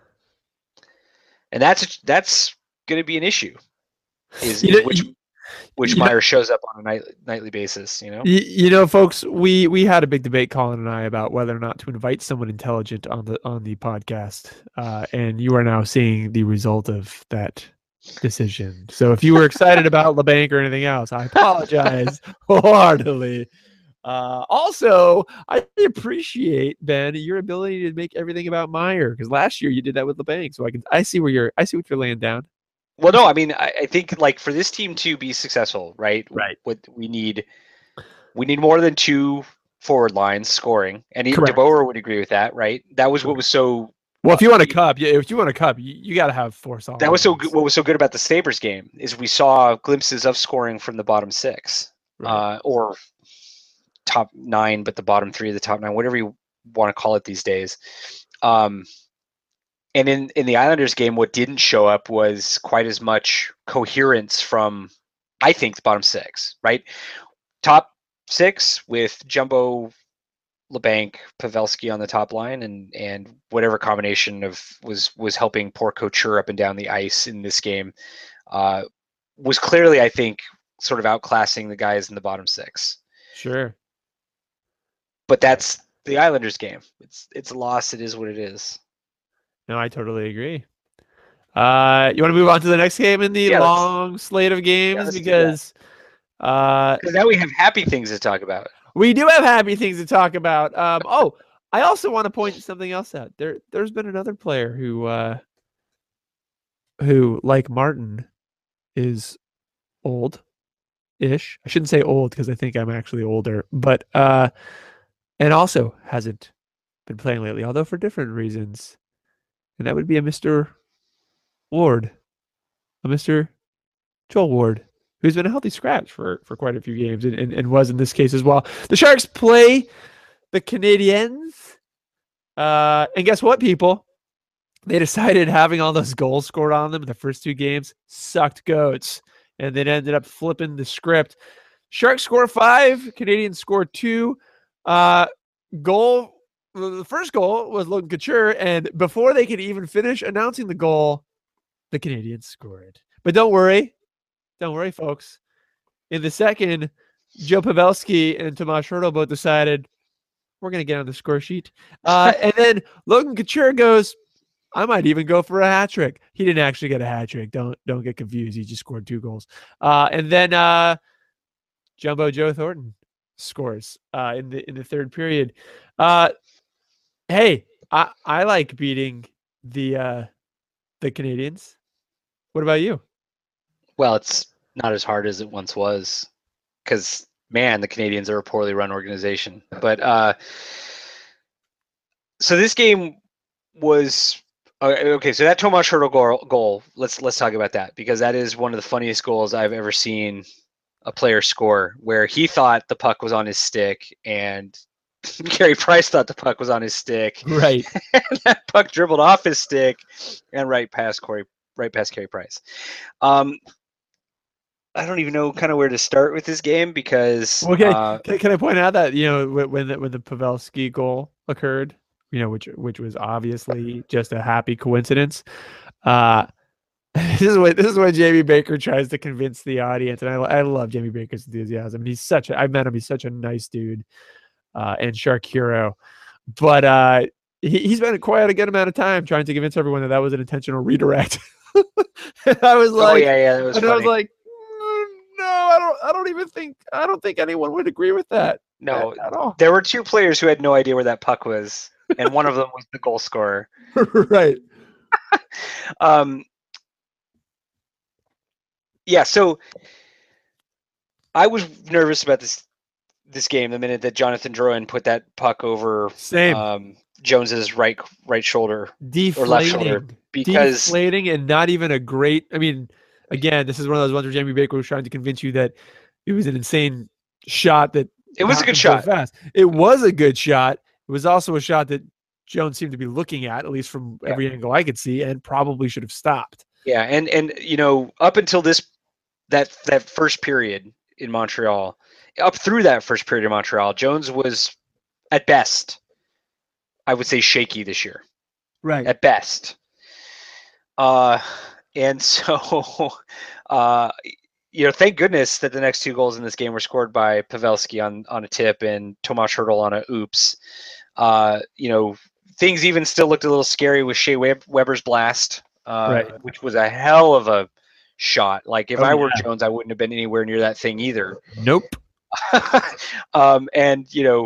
Speaker 2: And that's that's going to be an issue. Is,
Speaker 1: You
Speaker 2: is
Speaker 1: know,
Speaker 2: which
Speaker 1: you-
Speaker 2: which
Speaker 1: you know-
Speaker 2: Meier shows up on a night, nightly basis, you know?
Speaker 1: You, you know, folks, we we had a big debate, Colin and I, about whether or not to invite someone intelligent on the on the podcast, uh, and you are now seeing the result of that decision. So if you were excited about LeBanc or anything else, I apologize wholeheartedly. Uh, also, I appreciate, Ben, your ability to make everything about Meier, because last year you did that with LeBanc. So I can I see where you're I see what you're laying down.
Speaker 2: Well, no, I mean, I, I think like for this team to be successful, right?
Speaker 1: Right.
Speaker 2: What we need, we need more than two forward lines scoring, and he,
Speaker 1: Correct.
Speaker 2: DeBoer would agree with that, right? That was what was so.
Speaker 1: Well, if you want a
Speaker 2: uh,
Speaker 1: cup, yeah, if you want a cup, you, you got to have four solid.
Speaker 2: That was so.
Speaker 1: lines.
Speaker 2: Good, what was so good about the Sabres game is we saw glimpses of scoring from the bottom six,
Speaker 1: Right.
Speaker 2: uh, or top nine, but the bottom three of the top nine, whatever you want to call it these days. Um, And in, in the Islanders game, what didn't show up was quite as much coherence from, I think, the bottom six, right? Top six with Jumbo, LeBanc, Pavelski on the top line, and and whatever combination of was was helping poor Couture up and down the ice in this game uh, was clearly, I think, sort of outclassing the guys in the bottom six.
Speaker 1: Sure.
Speaker 2: But that's the Islanders game. It's it's a loss. It is what it is.
Speaker 1: No, I totally agree. Uh, you want to move on to the next game in the
Speaker 2: Yeah, let's-
Speaker 1: long slate of games
Speaker 2: let's do that.
Speaker 1: because uh,
Speaker 2: Because now we have happy things to talk about.
Speaker 1: we do have happy things to talk about. Um, oh, I also want to point something else out. There, there's been another player who, uh, who like Martin, is old-ish. I shouldn't say old because I think I'm actually older, but uh, and also hasn't been playing lately, although for different reasons. And that would be a Mister Ward, a Mister Joel Ward, who's been a healthy scratch for, for quite a few games and, and, and was in this case as well. The Sharks play the Canadiens. Uh, and guess what, people? They decided having all those goals scored on them in the first two games sucked goats. And then ended up flipping the script. Sharks score five, Canadiens score two. Uh, goal, the first goal was Logan Couture, and before they could even finish announcing the goal, the Canadiens scored. But don't worry, don't worry, folks. In the second, Joe Pavelski and Tomas Hertl both decided we're going to get on the score sheet. Uh, and then Logan Couture goes, I might even go for a hat trick. He didn't actually get a hat trick. Don't don't get confused. He just scored two goals. Uh, and then uh, Jumbo Joe Thornton scores uh, in the in the third period. Uh, hey, I, I like beating the uh, the Canadiens. What about you?
Speaker 2: Well, it's not as hard as it once was, because man, the Canadiens are a poorly run organization. But uh, so this game was. Okay, so that Tomas Hertl goal, goal, let's let's talk about that, because that is one of the funniest goals I've ever seen a player score, where he thought the puck was on his stick and Carey Price thought the puck was on his stick.
Speaker 1: Right.
Speaker 2: And that puck dribbled off his stick and right past Corey, right past Carey Price. Um, I don't even know kind of where to start with this game, because
Speaker 1: okay,
Speaker 2: uh,
Speaker 1: can, can I point out that, you know, when the, when the Pavelski goal occurred, you know, which which was obviously just a happy coincidence. Uh, this is what this is what Jamie Baker tries to convince the audience, and I I love Jamie Baker's enthusiasm. He's such a, I've met him. He's such a nice dude, uh, and Shark hero. But uh, he he's been quite a good amount of time trying to convince everyone that that was an intentional redirect. And I was like,
Speaker 2: oh yeah, yeah, that was
Speaker 1: and
Speaker 2: funny.
Speaker 1: I was like, mm, no, I don't I don't even think I don't think anyone would agree with that.
Speaker 2: No,
Speaker 1: at, at all.
Speaker 2: There were two players who had no idea where that puck was, and one of them was the goal scorer.
Speaker 1: Right.
Speaker 2: um. Yeah, so I was nervous about this this game the minute that Jonathan Drouin put that puck over
Speaker 1: Same.
Speaker 2: Um, Jones's right right shoulder
Speaker 1: deflating,
Speaker 2: or left shoulder, because
Speaker 1: deflating and not even a great. I mean, again, this is one of those ones where Jamie Baker was trying to convince you that it was an insane shot that
Speaker 2: it was a good
Speaker 1: so
Speaker 2: shot.
Speaker 1: Fast. It was a good shot. It was also a shot that Jones seemed to be looking at, at least from
Speaker 2: Yeah.
Speaker 1: every angle I could see, and probably should have stopped.
Speaker 2: Yeah, and and you know, up until this that that first period in Montreal, up through that first period in Montreal, Jones was at best, I would say, shaky this year.
Speaker 1: Right.
Speaker 2: At best. Uh, and so, uh, you know, thank goodness that the next two goals in this game were scored by Pavelski on on a tip and Tomas Hertl on a oops. Uh, you know, things even still looked a little scary with Shea Web- Weber's blast, uh,
Speaker 1: Right.
Speaker 2: which was a hell of a shot. Like if
Speaker 1: Oh,
Speaker 2: I were
Speaker 1: yeah.
Speaker 2: Jones, I wouldn't have been anywhere near that thing either.
Speaker 1: Nope.
Speaker 2: um, and you know,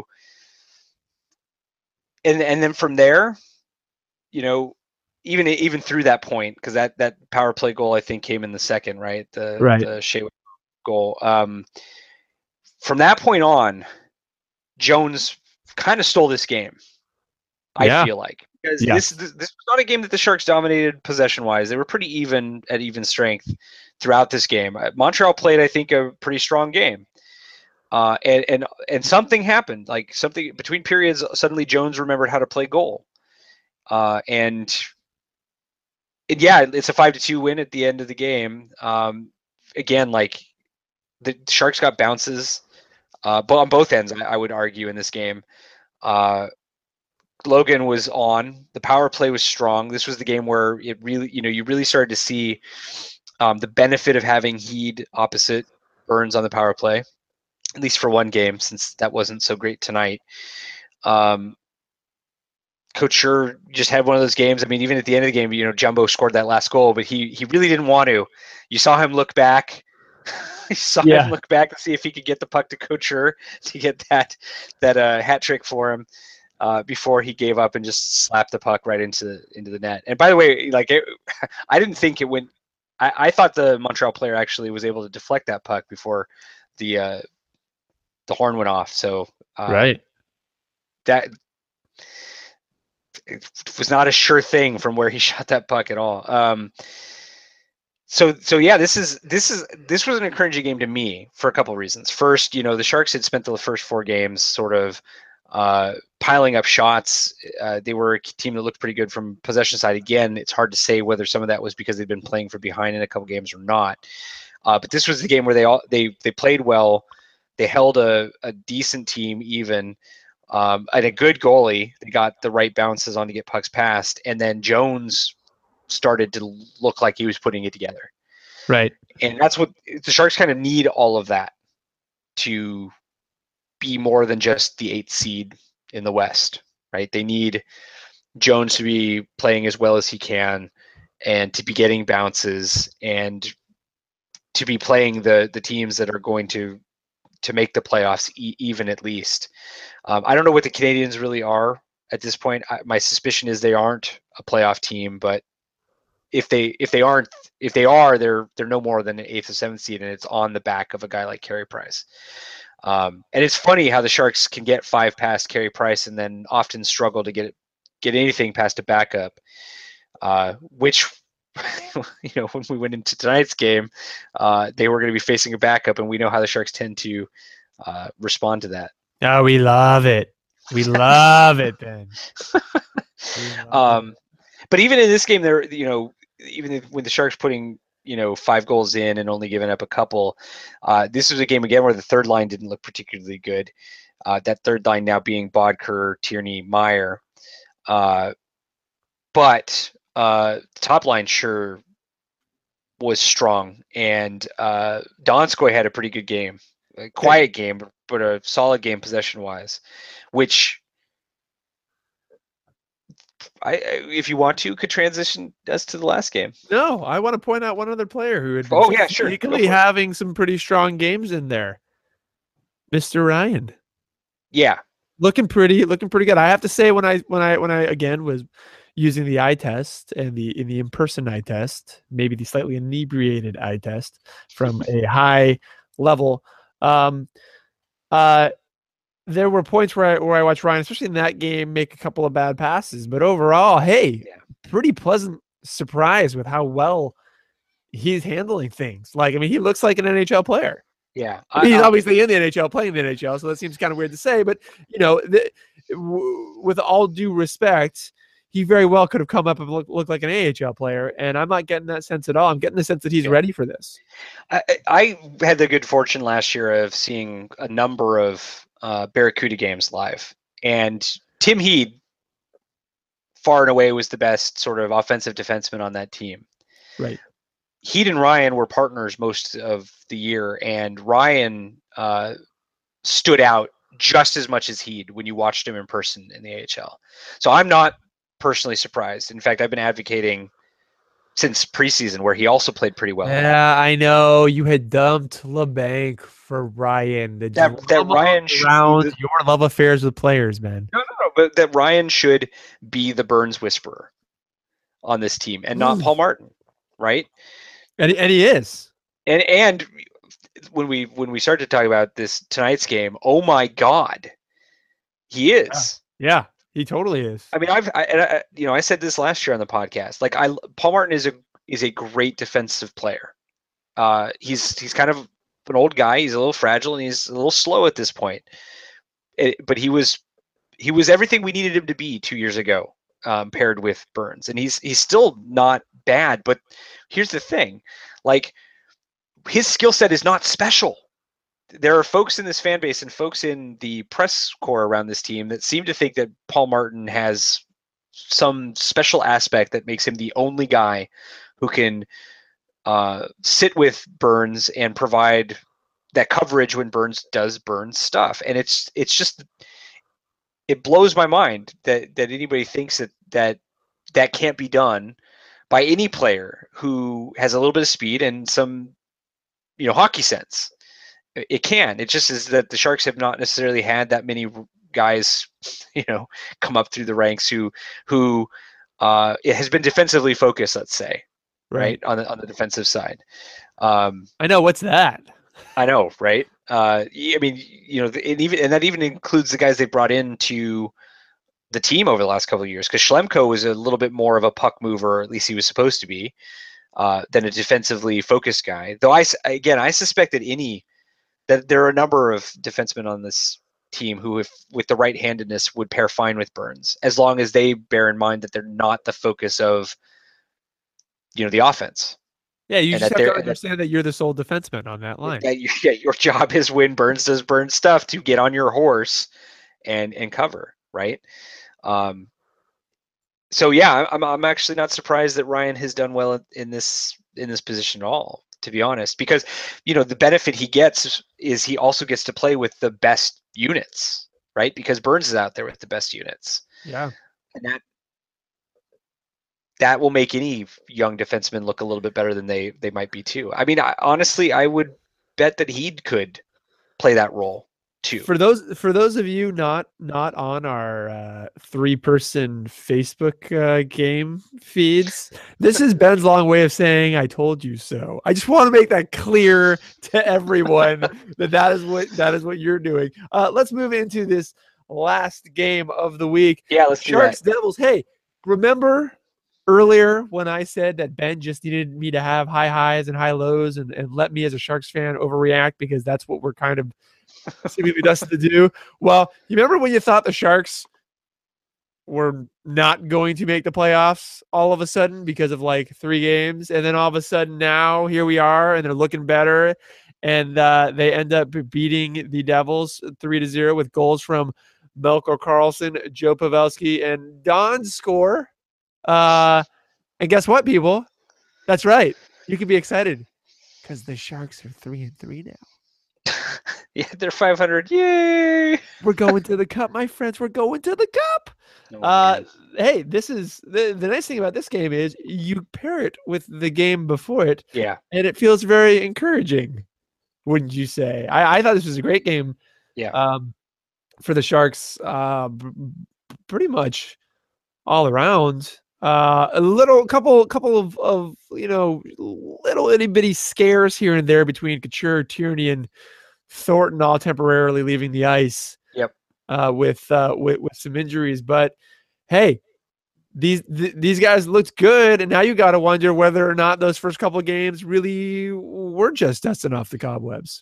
Speaker 2: and and then from there, you know, even even through that point, because that that power play goal I think came in the second, right? The
Speaker 1: Right.
Speaker 2: the Shea Weber goal. Um, from that point on, Jones kind of stole this game. I
Speaker 1: Yeah.
Speaker 2: feel like, because
Speaker 1: Yes.
Speaker 2: this, this this was not a game that the Sharks dominated possession wise. They were pretty even at even strength throughout this game. Uh, Montreal played, I think, a pretty strong game. Uh, and and and something happened. Like something between periods, suddenly Jones remembered how to play goal. Uh, and, and yeah, it's a five to two win at the end of the game. Um, again, like the Sharks got bounces, uh, but on both ends, I, I would argue in this game. Uh, Logan was on. The power play was strong. This was the game where it really, you know, you really started to see um, the benefit of having Heed opposite Burns on the power play, at least for one game, since that wasn't so great tonight. Um, Couture just had one of those games. I mean, even at the end of the game, you know, Jumbo scored that last goal, but he he really didn't want to. You saw him look back. you saw
Speaker 1: Yeah.
Speaker 2: him look back to see if he could get the puck to Couture to get that that uh, hat trick for him. Uh, before he gave up and just slapped the puck right into into the net. And by the way, like it, I didn't think it went. I, I thought the Montreal player actually was able to deflect that puck before the uh, the horn went off. So uh,
Speaker 1: Right.
Speaker 2: that it was not a sure thing from where he shot that puck at all. Um, so so yeah, this is this is this was an encouraging game to me for a couple of reasons. First, you know, the Sharks had spent the first four games sort of uh, piling up shots. Uh, they were a team that looked pretty good from possession side. Again, it's hard to say whether some of that was because they'd been playing from behind in a couple games or not. Uh, but this was the game where they all they they played well. They held a, a decent team even. Um, and a good goalie. They got the right bounces on to get pucks past, and then Jones started to look like he was putting it together.
Speaker 1: Right.
Speaker 2: And that's what the Sharks kind of need, all of that to be more than just the eighth seed in the West, right? They need Jones to be playing as well as he can and to be getting bounces and to be playing the the teams that are going to to make the playoffs e- even at least. Um, I don't know what the Canadians really are at this point. I, my suspicion is they aren't a playoff team, but if they if they aren't if they are, they're they're no more than an eighth or seventh seed, and it's on the back of a guy like Carey Price. Um, and it's funny how the Sharks can get five past Carey Price and then often struggle to get get anything past a backup, uh, which. You know, when we went into tonight's game, uh, they were going to be facing a backup, and we know how the Sharks tend to uh, respond to that.
Speaker 1: Oh, we love it. We love it, Ben.
Speaker 2: Um,
Speaker 1: it.
Speaker 2: but even in this game, there, you know, even if, when the Sharks putting, you know, five goals in and only giving up a couple, uh, this was a game again where the third line didn't look particularly good. Uh, that third line now being Bodker, Tierney, Meyer, uh, but. Uh, top line sure was strong, and uh, Donskoy had a pretty good game, a quiet game, but a solid game possession wise. Which, I, if you want to, could transition us to the last game.
Speaker 1: No, I want to point out one other player who had been
Speaker 2: oh yeah, sure,
Speaker 1: sneakily having some pretty strong games in there, Mister Ryan.
Speaker 2: Yeah,
Speaker 1: looking pretty, looking pretty good. I have to say, when I when I when I again was using the eye test and the in the in-person eye test, maybe the slightly inebriated eye test from a high level. Um, uh, there were points where I where I watched Ryan, especially in that game, make a couple of bad passes. But overall, hey, yeah. pretty pleasant surprise with how well he's handling things. Like, I mean, he looks like an N H L player.
Speaker 2: Yeah,
Speaker 1: I mean, he's I, obviously in the N H L, playing the N H L, so that seems kind of weird to say. But you know, the, w- with all due respect, he very well could have come up and look, look like an A H L player, and I'm not getting that sense at all. I'm getting the sense that he's yeah. ready for this.
Speaker 2: I, I had the good fortune last year of seeing a number of uh, Barracuda games live, and Tim Heed, far and away, was the best sort of offensive defenseman on that team.
Speaker 1: Right.
Speaker 2: Heed and Ryan were partners most of the year, and Ryan uh, stood out just as much as Heed when you watched him in person in the A H L. So I'm not personally surprised. In fact, I've been advocating since preseason where he also played pretty well.
Speaker 1: Yeah, I know you had dumped LeBanc for Ryan.
Speaker 2: That, that Ryan
Speaker 1: around
Speaker 2: should,
Speaker 1: your love affairs with players, man.
Speaker 2: No, no, no, but that Ryan should be the Burns whisperer on this team and not mm. Paul Martin, right?
Speaker 1: And and he is.
Speaker 2: And and when we when we start to talk about this tonight's game, oh my God, he is.
Speaker 1: Yeah, yeah he totally is.
Speaker 2: I mean, I've I, I you know I said this last year on the podcast. Like I Paul Martin is a is a great defensive player. Uh, he's he's kind of an old guy. He's a little fragile and he's a little slow at this point. It, but he was he was everything we needed him to be two years ago. Um, paired with Burns, and he's he's still not bad. But here's the thing, like his skill set is not special. There are folks in this fan base and folks in the press corps around this team that seem to think that Paul Martin has some special aspect that makes him the only guy who can uh, sit with Burns and provide that coverage when Burns does Burns stuff. And it's it's just it blows my mind that that anybody thinks that that that can't be done by any player who has a little bit of speed and some, you know, hockey sense. It can. It just is that the Sharks have not necessarily had that many guys, you know, come up through the ranks who who uh, it has been defensively focused. Let's say, right, right on the on the defensive side. Um,
Speaker 1: I know what's that.
Speaker 2: I know, right? Uh, I mean, you know, and even and that even includes the guys they brought in to the team over the last couple of years, because Schlemko was a little bit more of a puck mover, or at least he was supposed to be, uh, than a defensively focused guy. Though I again I suspect that any that there are a number of defensemen on this team who, if with the right-handedness, would pair fine with Burns, as long as they bear in mind that they're not the focus of, you know, the offense.
Speaker 1: Yeah, you
Speaker 2: and
Speaker 1: just
Speaker 2: that
Speaker 1: have to
Speaker 2: they're and that,
Speaker 1: understand that you're the sole defenseman on that line.
Speaker 2: yeah, you, yeah, your job is when Burns does Burns stuff to get on your horse and and cover, right? Um, so yeah, I'm I'm actually not surprised that Ryan has done well in this in this position at all, to be honest, because, you know, the benefit he gets is he also gets to play with the best units, right? Because Burns is out there with the best units.
Speaker 1: Yeah.
Speaker 2: And that that will make any young defenseman look a little bit better than they they might be too. I mean, I, honestly, I would bet that he could play that role too.
Speaker 1: For those for those of you not not on our uh, three person Facebook uh, game feeds, this is Ben's long way of saying "I told you so." I just want to make that clear to everyone that that is what that is what you're doing. Uh, let's move into this last game of the week.
Speaker 2: Yeah, let's
Speaker 1: Sharks
Speaker 2: do that.
Speaker 1: Devils. Hey, remember earlier when I said that Ben just needed me to have high highs and high lows and, and let me as a Sharks fan overreact because that's what we're kind of seemingly destined to do? Well, you remember when you thought the Sharks were not going to make the playoffs all of a sudden because of like three games, and then all of a sudden now here we are and they're looking better, and uh, they end up beating the Devils three to zero with goals from Melker Karlsson, Joe Pavelski, and Don's score. Uh, and guess what, people? That's right. You can be excited because the Sharks are three and three now.
Speaker 2: Yeah, they're five hundred. Yay!
Speaker 1: We're going to the cup, my friends. We're going to the cup.
Speaker 2: Oh,
Speaker 1: uh, hey, this is the, the nice thing about this game is you pair it with the game before it.
Speaker 2: Yeah.
Speaker 1: And it feels very encouraging, wouldn't you say? I, I thought this was a great game.
Speaker 2: Yeah.
Speaker 1: Um, for the Sharks, uh, b- pretty much all around. Uh, a little couple couple of, of you know little itty bitty scares here and there between Couture, Tierney, and Thornton, all temporarily leaving the ice.
Speaker 2: Yep.
Speaker 1: Uh, with uh with, with some injuries, but hey, these th- these guys looked good, and now you got to wonder whether or not those first couple of games really were just dusting off the cobwebs.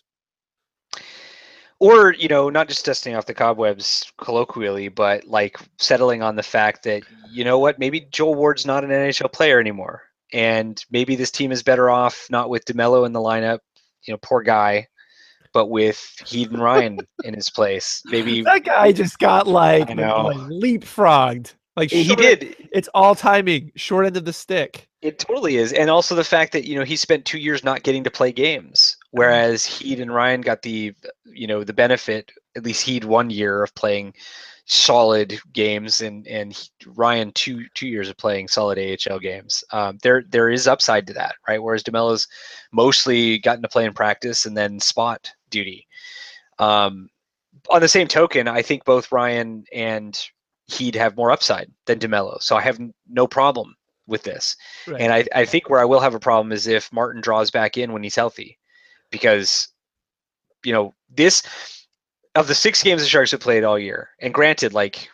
Speaker 2: Or, you know, not just dusting off the cobwebs colloquially, but like settling on the fact that, you know what, maybe Joel Ward's not an N H L player anymore. And maybe this team is better off not with DeMello in the lineup, you know, poor guy, but with Heed and Ryan in his place. Maybe
Speaker 1: that guy just got like,
Speaker 2: I know.
Speaker 1: like leapfrogged. Like
Speaker 2: he
Speaker 1: short,
Speaker 2: did.
Speaker 1: It's all timing, short end of the stick.
Speaker 2: It totally is. And also the fact that, you know, he spent two years not getting to play games, whereas Heed and Ryan got the, you know, the benefit, at least Heed one year of playing solid games, and, and Ryan two two years of playing solid A H L games. Um, there there is upside to that, right? Whereas DeMello's mostly gotten to play in practice and then spot duty. Um, on the same token, I think both Ryan and He'd have more upside than DeMello. So I have no problem with this. Right. And I, I think where I will have a problem is if Martin draws back in when he's healthy, because, you know, this of the six games the Sharks have played all year, and granted, like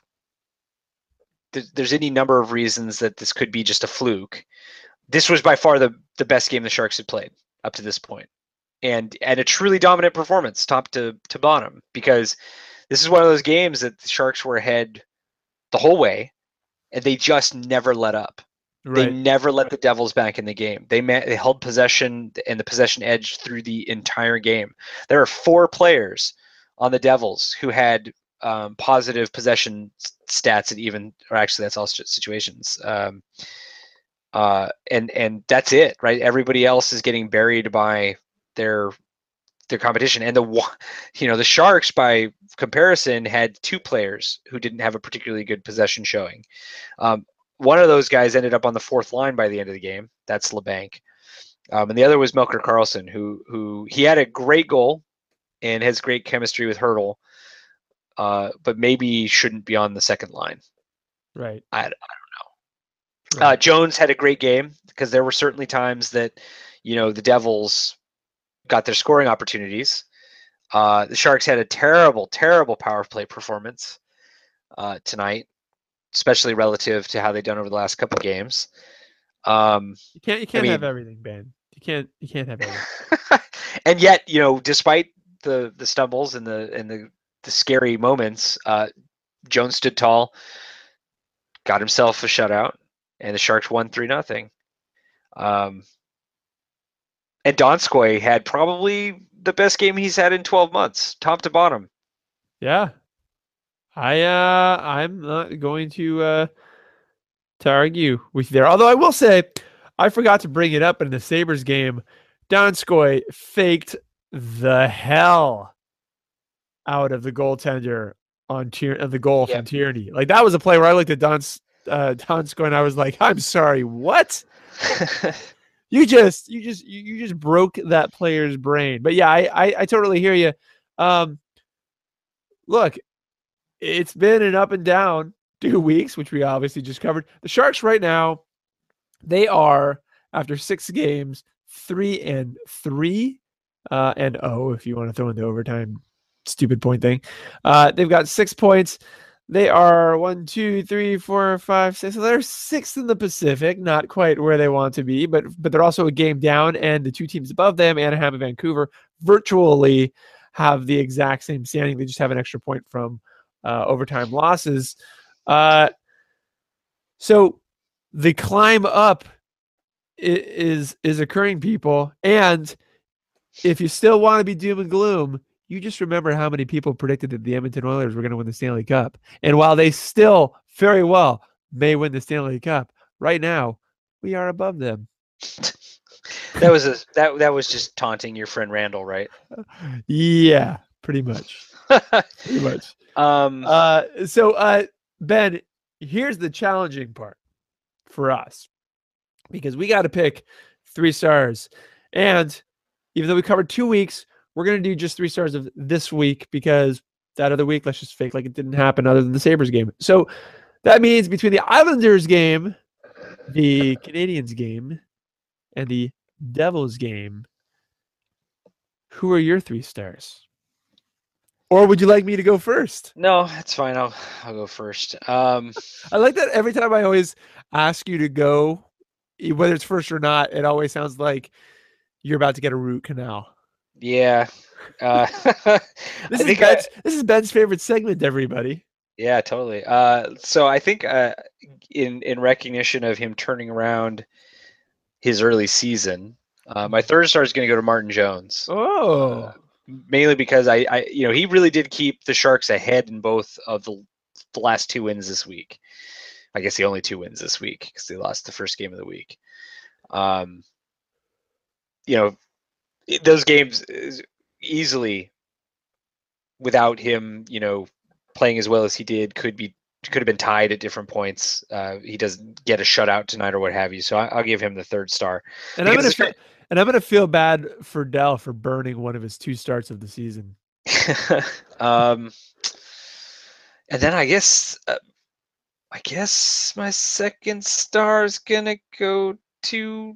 Speaker 2: th- there's any number of reasons that this could be just a fluke. This was by far the, the best game the Sharks had played up to this point. And, and a truly dominant performance top to, to bottom, because this is one of those games that the Sharks were ahead the whole way, and they just never let up. Right. They never let the Devils back in the game. They ma- they held possession and the possession edge through the entire game. There are four players on the Devils who had um, positive possession stats, and even, or actually that's all situations. Um, uh, and and that's it, right? Everybody else is getting buried by their their competition, and the you know the Sharks by comparison had two players who didn't have a particularly good possession showing. Um, one of those guys ended up on the fourth line by the end of the game. That's LeBanc, um, and the other was Melker Karlsson, who who he had a great goal and has great chemistry with Hertl, uh, but maybe shouldn't be on the second line.
Speaker 1: Right.
Speaker 2: I, I don't know. Right. Uh, Jones had a great game, because there were certainly times that, you know, the Devils got their scoring opportunities. Uh, the Sharks had a terrible, terrible power play performance uh, tonight. especially relative to how they've done over the last couple of games. Um,
Speaker 1: You can't you
Speaker 2: I
Speaker 1: can't have
Speaker 2: mean,
Speaker 1: everything, Ben. You can't you can't have everything.
Speaker 2: and yet, you know, despite the the stumbles and the and the the scary moments, uh, Jones stood tall, got himself a shutout, and the Sharks won three nothing. Um, and Donskoy had probably the best game he's had in twelve months, top to bottom.
Speaker 1: Yeah. I uh I'm not going to uh to argue with you there. Although I will say I forgot to bring it up in the Sabres game. Donskoy faked the hell out of the goaltender on Tier of the goal
Speaker 2: Yep.
Speaker 1: from Tierney. Like that was a play where I looked at Don uh Donskoy and I was like, I'm sorry, what? You just you just you just broke that player's brain. But yeah, I I, I totally hear you. Um look, it's been an up and down two weeks, which we obviously just covered. The Sharks right now, they are after six games, three and three, uh, and oh, if you want to throw in the overtime stupid point thing, uh, they've got six points. They are one, two, three, four, five, six. So they're sixth in the Pacific, not quite where they want to be, but but they're also a game down, and the two teams above them, Anaheim and Vancouver, virtually have the exact same standing. They just have an extra point from uh, overtime losses. Uh, so the climb up is is occurring, people. And if you still want to be doom and gloom, you just remember how many people predicted that the Edmonton Oilers were going to win the Stanley Cup. And while they still very well may win the Stanley Cup, right now we are above them.
Speaker 2: that was a that that was just taunting your friend Randall, right?
Speaker 1: Yeah, pretty much. pretty much.
Speaker 2: Um,
Speaker 1: uh, so, uh, Ben, here's the challenging part for us because we got to pick three stars. And even though we covered two weeks, we're going to do just three stars of this week because that other week, let's just fake like it didn't happen other than the Sabres game. So that means between the Islanders game, the Canadiens game, and the Devils game, who are your three stars? Or would you like me to go first?
Speaker 2: No, that's fine. I'll I'll go first. Um,
Speaker 1: I like that every time I always ask you to go, whether it's first or not, it always sounds like you're about to get a root canal.
Speaker 2: Yeah. Uh,
Speaker 1: this, is Ben's, I, this is Ben's favorite segment, everybody.
Speaker 2: Yeah, totally. Uh, so I think uh, in in recognition of him turning around his early season, uh, my third star is going to go to Martin Jones.
Speaker 1: Oh.
Speaker 2: Uh, mainly because I, I, you know, he really did keep the Sharks ahead in both of the, the last two wins this week. I guess the only two wins this week because they lost the first game of the week. Um, you know, those games easily, without him, you know, playing as well as he did, could be could have been tied at different points. Uh, he doesn't get a shutout tonight or what have you. So I, I'll give him the third star.
Speaker 1: And I'm gonna feel, and I'm gonna feel bad for Dell for burning one of his two starts of the season.
Speaker 2: um, and then I guess uh, I guess my second star is gonna go to.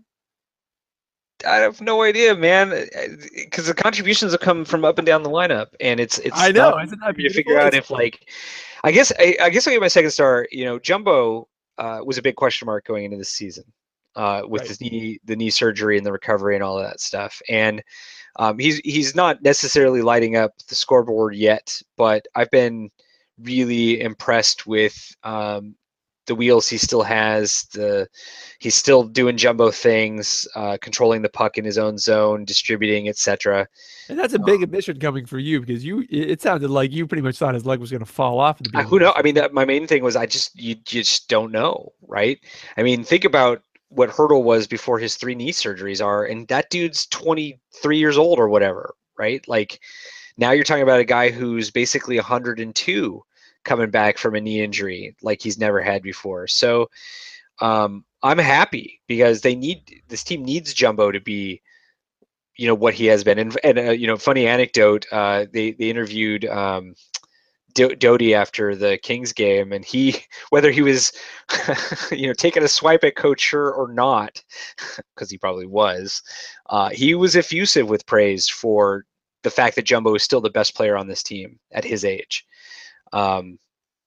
Speaker 2: I have no idea, man, because the contributions have come from up and down the lineup, and it's it's.
Speaker 1: I know. Isn't that
Speaker 2: to figure out if like, I guess I, I guess I'll give my second star. You know, Jumbo uh, was a big question mark going into this season, uh, with right. the knee the knee surgery and the recovery and all of that stuff, and um, he's he's not necessarily lighting up the scoreboard yet, but I've been really impressed with um, the wheels he still has. The he's still doing Jumbo things, uh, controlling the puck in his own zone, distributing, et cetera.
Speaker 1: And that's a big um, admission coming for you because you it sounded like you pretty much thought his leg was going to fall off. At the
Speaker 2: uh, who knows? I mean, that, my main thing was I just you just don't know, right? I mean, think about what Hurdle was before his three knee surgeries are, and that dude's twenty-three years old or whatever, right? Like now you're talking about a guy who's basically one hundred two coming back from a knee injury like he's never had before. So um, I'm happy because they need this team needs Jumbo to be, you know, what he has been. And, and uh, you know, funny anecdote, uh, they, they interviewed um, Do- Doty after the Kings game, and he, whether he was, you know, taking a swipe at Couture or not, because he probably was, uh, he was effusive with praise for the fact that Jumbo is still the best player on this team at his age. Um,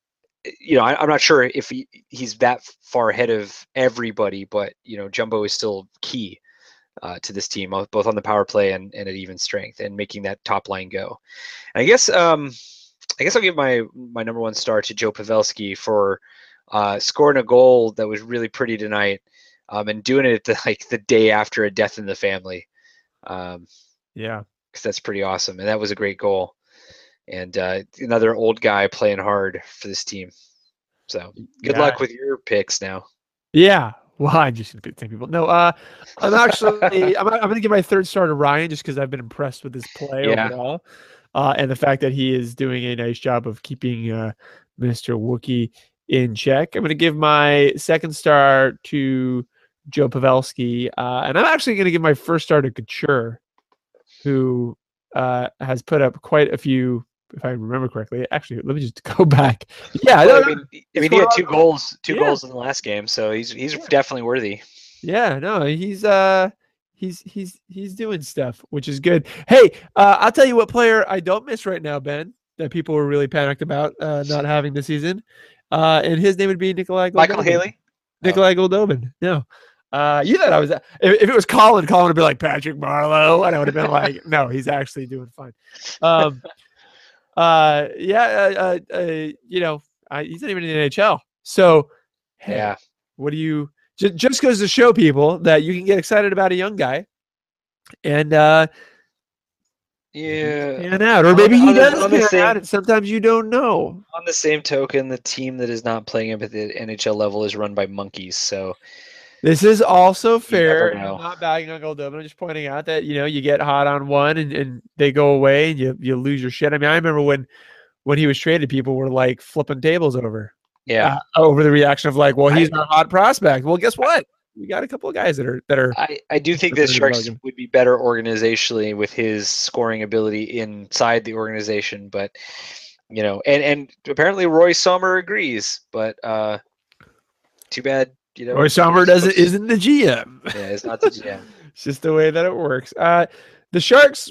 Speaker 2: you know, I, I'm not sure if he, he's that far ahead of everybody, but you know, Jumbo is still key uh, to this team, both on the power play and, and at even strength, and making that top line go. And I guess um, I guess I'll give my my number one star to Joe Pavelski for uh, scoring a goal that was really pretty tonight, um, and doing it the, like the day after a death in the family. Um,
Speaker 1: yeah,
Speaker 2: because that's pretty awesome, and that was a great goal. And uh, another old guy playing hard for this team. So good
Speaker 1: yeah.
Speaker 2: luck with your picks now.
Speaker 1: Yeah. Well, I'm just gonna pick ten people. No, uh, I'm actually I'm, I'm gonna give my third star to Ryan just because I've been impressed with his play
Speaker 2: Yeah.
Speaker 1: overall, uh, and the fact that he is doing a nice job of keeping uh, Mister Wookie in check. I'm gonna give my second star to Joe Pavelski, uh, and I'm actually gonna give my first star to Couture, who uh, has put up quite a few. If I remember correctly, actually, let me just go back. Yeah,
Speaker 2: Well,
Speaker 1: no,
Speaker 2: I mean, I mean, he had two goals, two
Speaker 1: Yeah.
Speaker 2: goals in the last game, so he's he's
Speaker 1: Yeah.
Speaker 2: definitely worthy.
Speaker 1: Yeah, no, he's uh, he's he's he's doing stuff, which is good. Hey, uh, I'll tell you what player I don't miss right now, Ben, that people were really panicked about uh, not having this season, uh, and his name would be Nikolai Goldobin.
Speaker 2: Michael Haley.
Speaker 1: Nikolai oh. Goldobin. No. Uh, you thought I was, if, if it was Colin, Colin would be like Patrick Marleau, and I would have been like, no, he's actually doing fine. Um, uh, yeah, uh, uh, uh you know, uh, he's not even in the N H L. So, hey,
Speaker 2: yeah,
Speaker 1: what do you, just, just goes to show people that you can get excited about a young guy and, uh,
Speaker 2: yeah,
Speaker 1: pan out, or maybe
Speaker 2: on,
Speaker 1: he does
Speaker 2: on the,
Speaker 1: pan
Speaker 2: same,
Speaker 1: out, and sometimes you don't know.
Speaker 2: On the same token, the team that is not playing up at the N H L level is run by monkeys, so.
Speaker 1: This is also fair.
Speaker 2: I'm
Speaker 1: not bagging on Goldobin. I'm just pointing out that, you know, you get hot on one and, and they go away and you, you lose your shit. I mean, I remember when, when he was traded, people were like flipping tables over.
Speaker 2: Yeah.
Speaker 1: Uh, over the reaction of like, well, he's
Speaker 2: I,
Speaker 1: our hot prospect. Well, guess what? We got a couple of guys that are, that are.
Speaker 2: I, I do think the Sharks would be better organizationally with his scoring ability inside the organization, but, you know, and, and apparently Roy Sommer agrees, but uh, too bad. You know,
Speaker 1: Roy Sommer doesn't isn't the G M.
Speaker 2: Yeah, it's not the G M.
Speaker 1: It's just the way that it works. Uh, the Sharks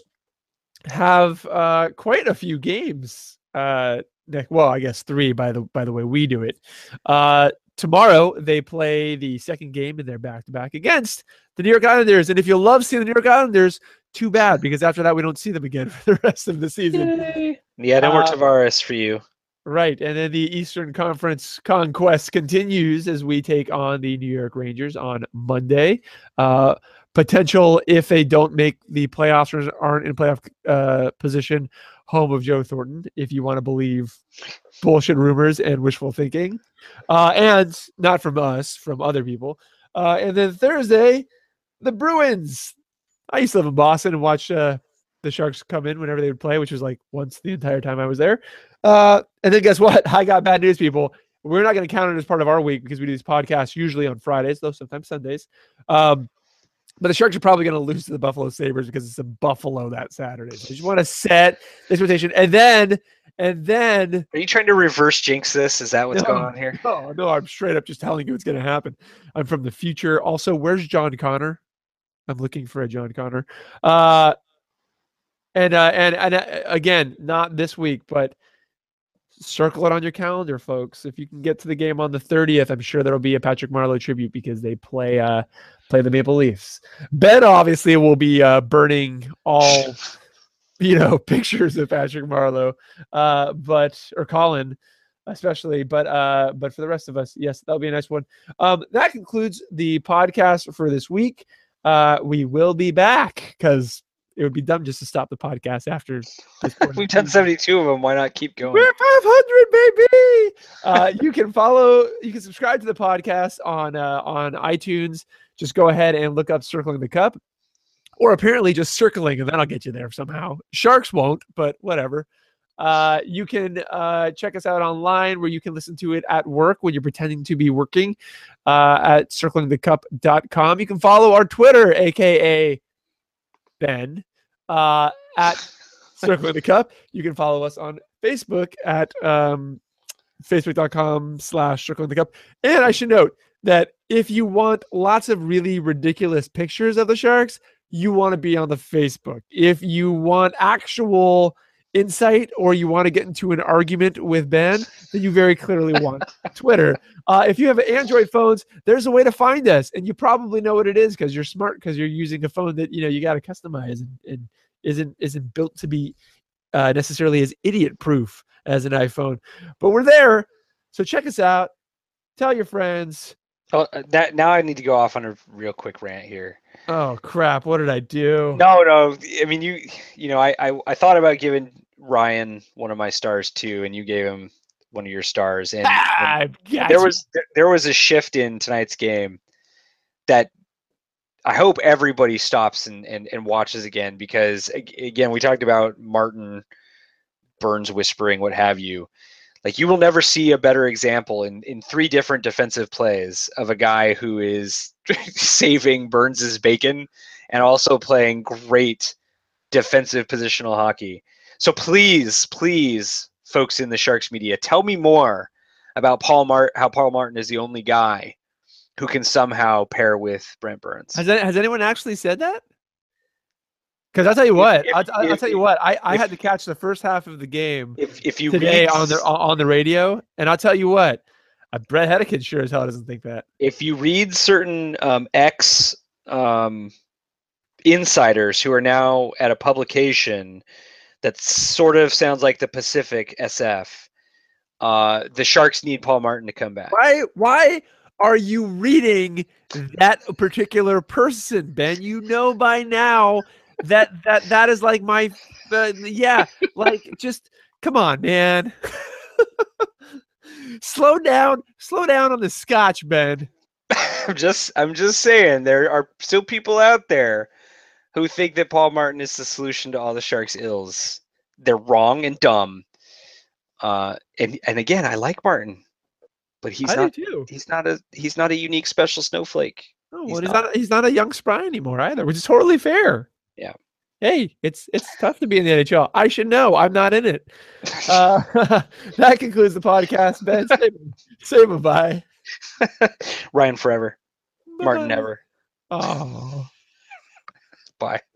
Speaker 1: have uh, quite a few games. Uh, well, I guess three by the by the way we do it. Uh, tomorrow they play the second game in their back to back against the New York Islanders. And if you love seeing the New York Islanders, too bad, because after that we don't see them again for the rest of the season.
Speaker 2: Yay. Yeah, no more uh, Tavares for you.
Speaker 1: Right, and then the Eastern Conference conquest continues as we take on the New York Rangers on Monday. Uh, potential, if they don't make the playoffs or aren't in playoff uh, position, home of Joe Thornton, if you want to believe bullshit rumors and wishful thinking. Uh, and not from us, from other people. Uh, and then Thursday, the Bruins. I used to live in Boston and watch uh, the Sharks come in whenever they would play, which was like once the entire time I was there. Uh, and then guess what? I got bad news, people. We're not going to count it as part of our week because we do these podcasts usually on Fridays, though sometimes Sundays. Um, but the Sharks are probably going to lose to the Buffalo Sabres because it's in Buffalo that Saturday. So you just want to set the expectation. And then, and then.
Speaker 2: Are you trying to reverse jinx this? Is that what's
Speaker 1: no,
Speaker 2: going on here?
Speaker 1: No, no, I'm straight up just telling you what's going to happen. I'm from the future. Also, where's John Connor? I'm looking for a John Connor. Uh, and, uh, and, and uh, again, not this week, but circle it on your calendar, folks. If you can get to the game on the thirtieth, I'm sure there'll be a Patrick Marleau tribute because they play uh, play the Maple Leafs. Ben obviously will be uh, burning all, you know, pictures of Patrick Marleau, uh, but or Colin, especially. But uh, but for the rest of us, yes, that'll be a nice one. Um, that concludes the podcast for this week. Uh, we will be back because it would be dumb just to stop the podcast after this point.
Speaker 2: We've done seventy-two of them. Why not keep going?
Speaker 1: We're five hundred, baby. Uh, you can follow, you can subscribe to the podcast on uh, on iTunes. Just go ahead and look up Circling the Cup, or apparently just circling, and that'll get you there somehow. Sharks won't, but whatever. Uh, you can uh, check us out online where you can listen to it at work when you're pretending to be working uh, at circling the cup dot com. You can follow our Twitter, a k a. Ben, uh, at Circling the Cup. You can follow us on Facebook at um, facebook.com slash Circling the Cup. And I should note that if you want lots of really ridiculous pictures of the Sharks, you want to be on the Facebook. If you want actual insight or you want to get into an argument with Ben, then you very clearly want Twitter. Uh, if you have Android phones, there's a way to find us, and you probably know what it is because you're smart because you're using a phone that you know you got to customize and, and isn't isn't built to be uh, necessarily as idiot proof as an iPhone. But we're there, so check us out. Tell your friends.
Speaker 2: Oh, that now I need to go off on a real quick rant here.
Speaker 1: Oh crap! What did I do?
Speaker 2: No, no. I mean, you, you know, I, I, I thought about giving Ryan one of my stars too, and you gave him one of your stars, and,
Speaker 1: ah,
Speaker 2: and there was there was a shift in tonight's game that I hope everybody stops and, and, and watches again, because again, we talked about Martin, Burns whispering, what have you. Like, you will never see a better example in, in three different defensive plays of a guy who is saving Burns's bacon and also playing great defensive positional hockey. So please, please, folks in the Sharks media, tell me more about Paul Mart, how Paul Martin is the only guy who can somehow pair with Brent Burns.
Speaker 1: Has, that, has anyone actually said that? Because I'll tell you what, if, I'll, I'll if, tell you what, I, I if, had to catch the first half of the game
Speaker 2: if, if you
Speaker 1: today
Speaker 2: read,
Speaker 1: on the on the radio, and I'll tell you what, uh, Brett Hedican sure as hell doesn't think that.
Speaker 2: If you read certain um, ex um, insiders who are now at a publication that sort of sounds like the Pacific S F, uh, the Sharks need Paul Martin to come back.
Speaker 1: Why? Why are you reading that particular person, Ben? You know by now. That that that is like my uh, yeah, like just come on, man. slow down, slow down on the scotch, Ben.
Speaker 2: I'm just I'm just saying there are still people out there who think that Paul Martin is the solution to all the Sharks' ills. They're wrong and dumb. Uh, and and again, I like Martin, but he's
Speaker 1: I
Speaker 2: not
Speaker 1: do too.
Speaker 2: he's not a he's not a unique special snowflake.
Speaker 1: Oh, well, he's, he's not. not he's not a young spry anymore either, which is totally fair.
Speaker 2: Yeah.
Speaker 1: Hey, it's it's tough to be in the N H L. I should know. I'm not in it. Uh, that concludes the podcast. Ben, say, say bye.
Speaker 2: Ryan forever.
Speaker 1: Bye.
Speaker 2: Martin never.
Speaker 1: Oh.
Speaker 2: Bye.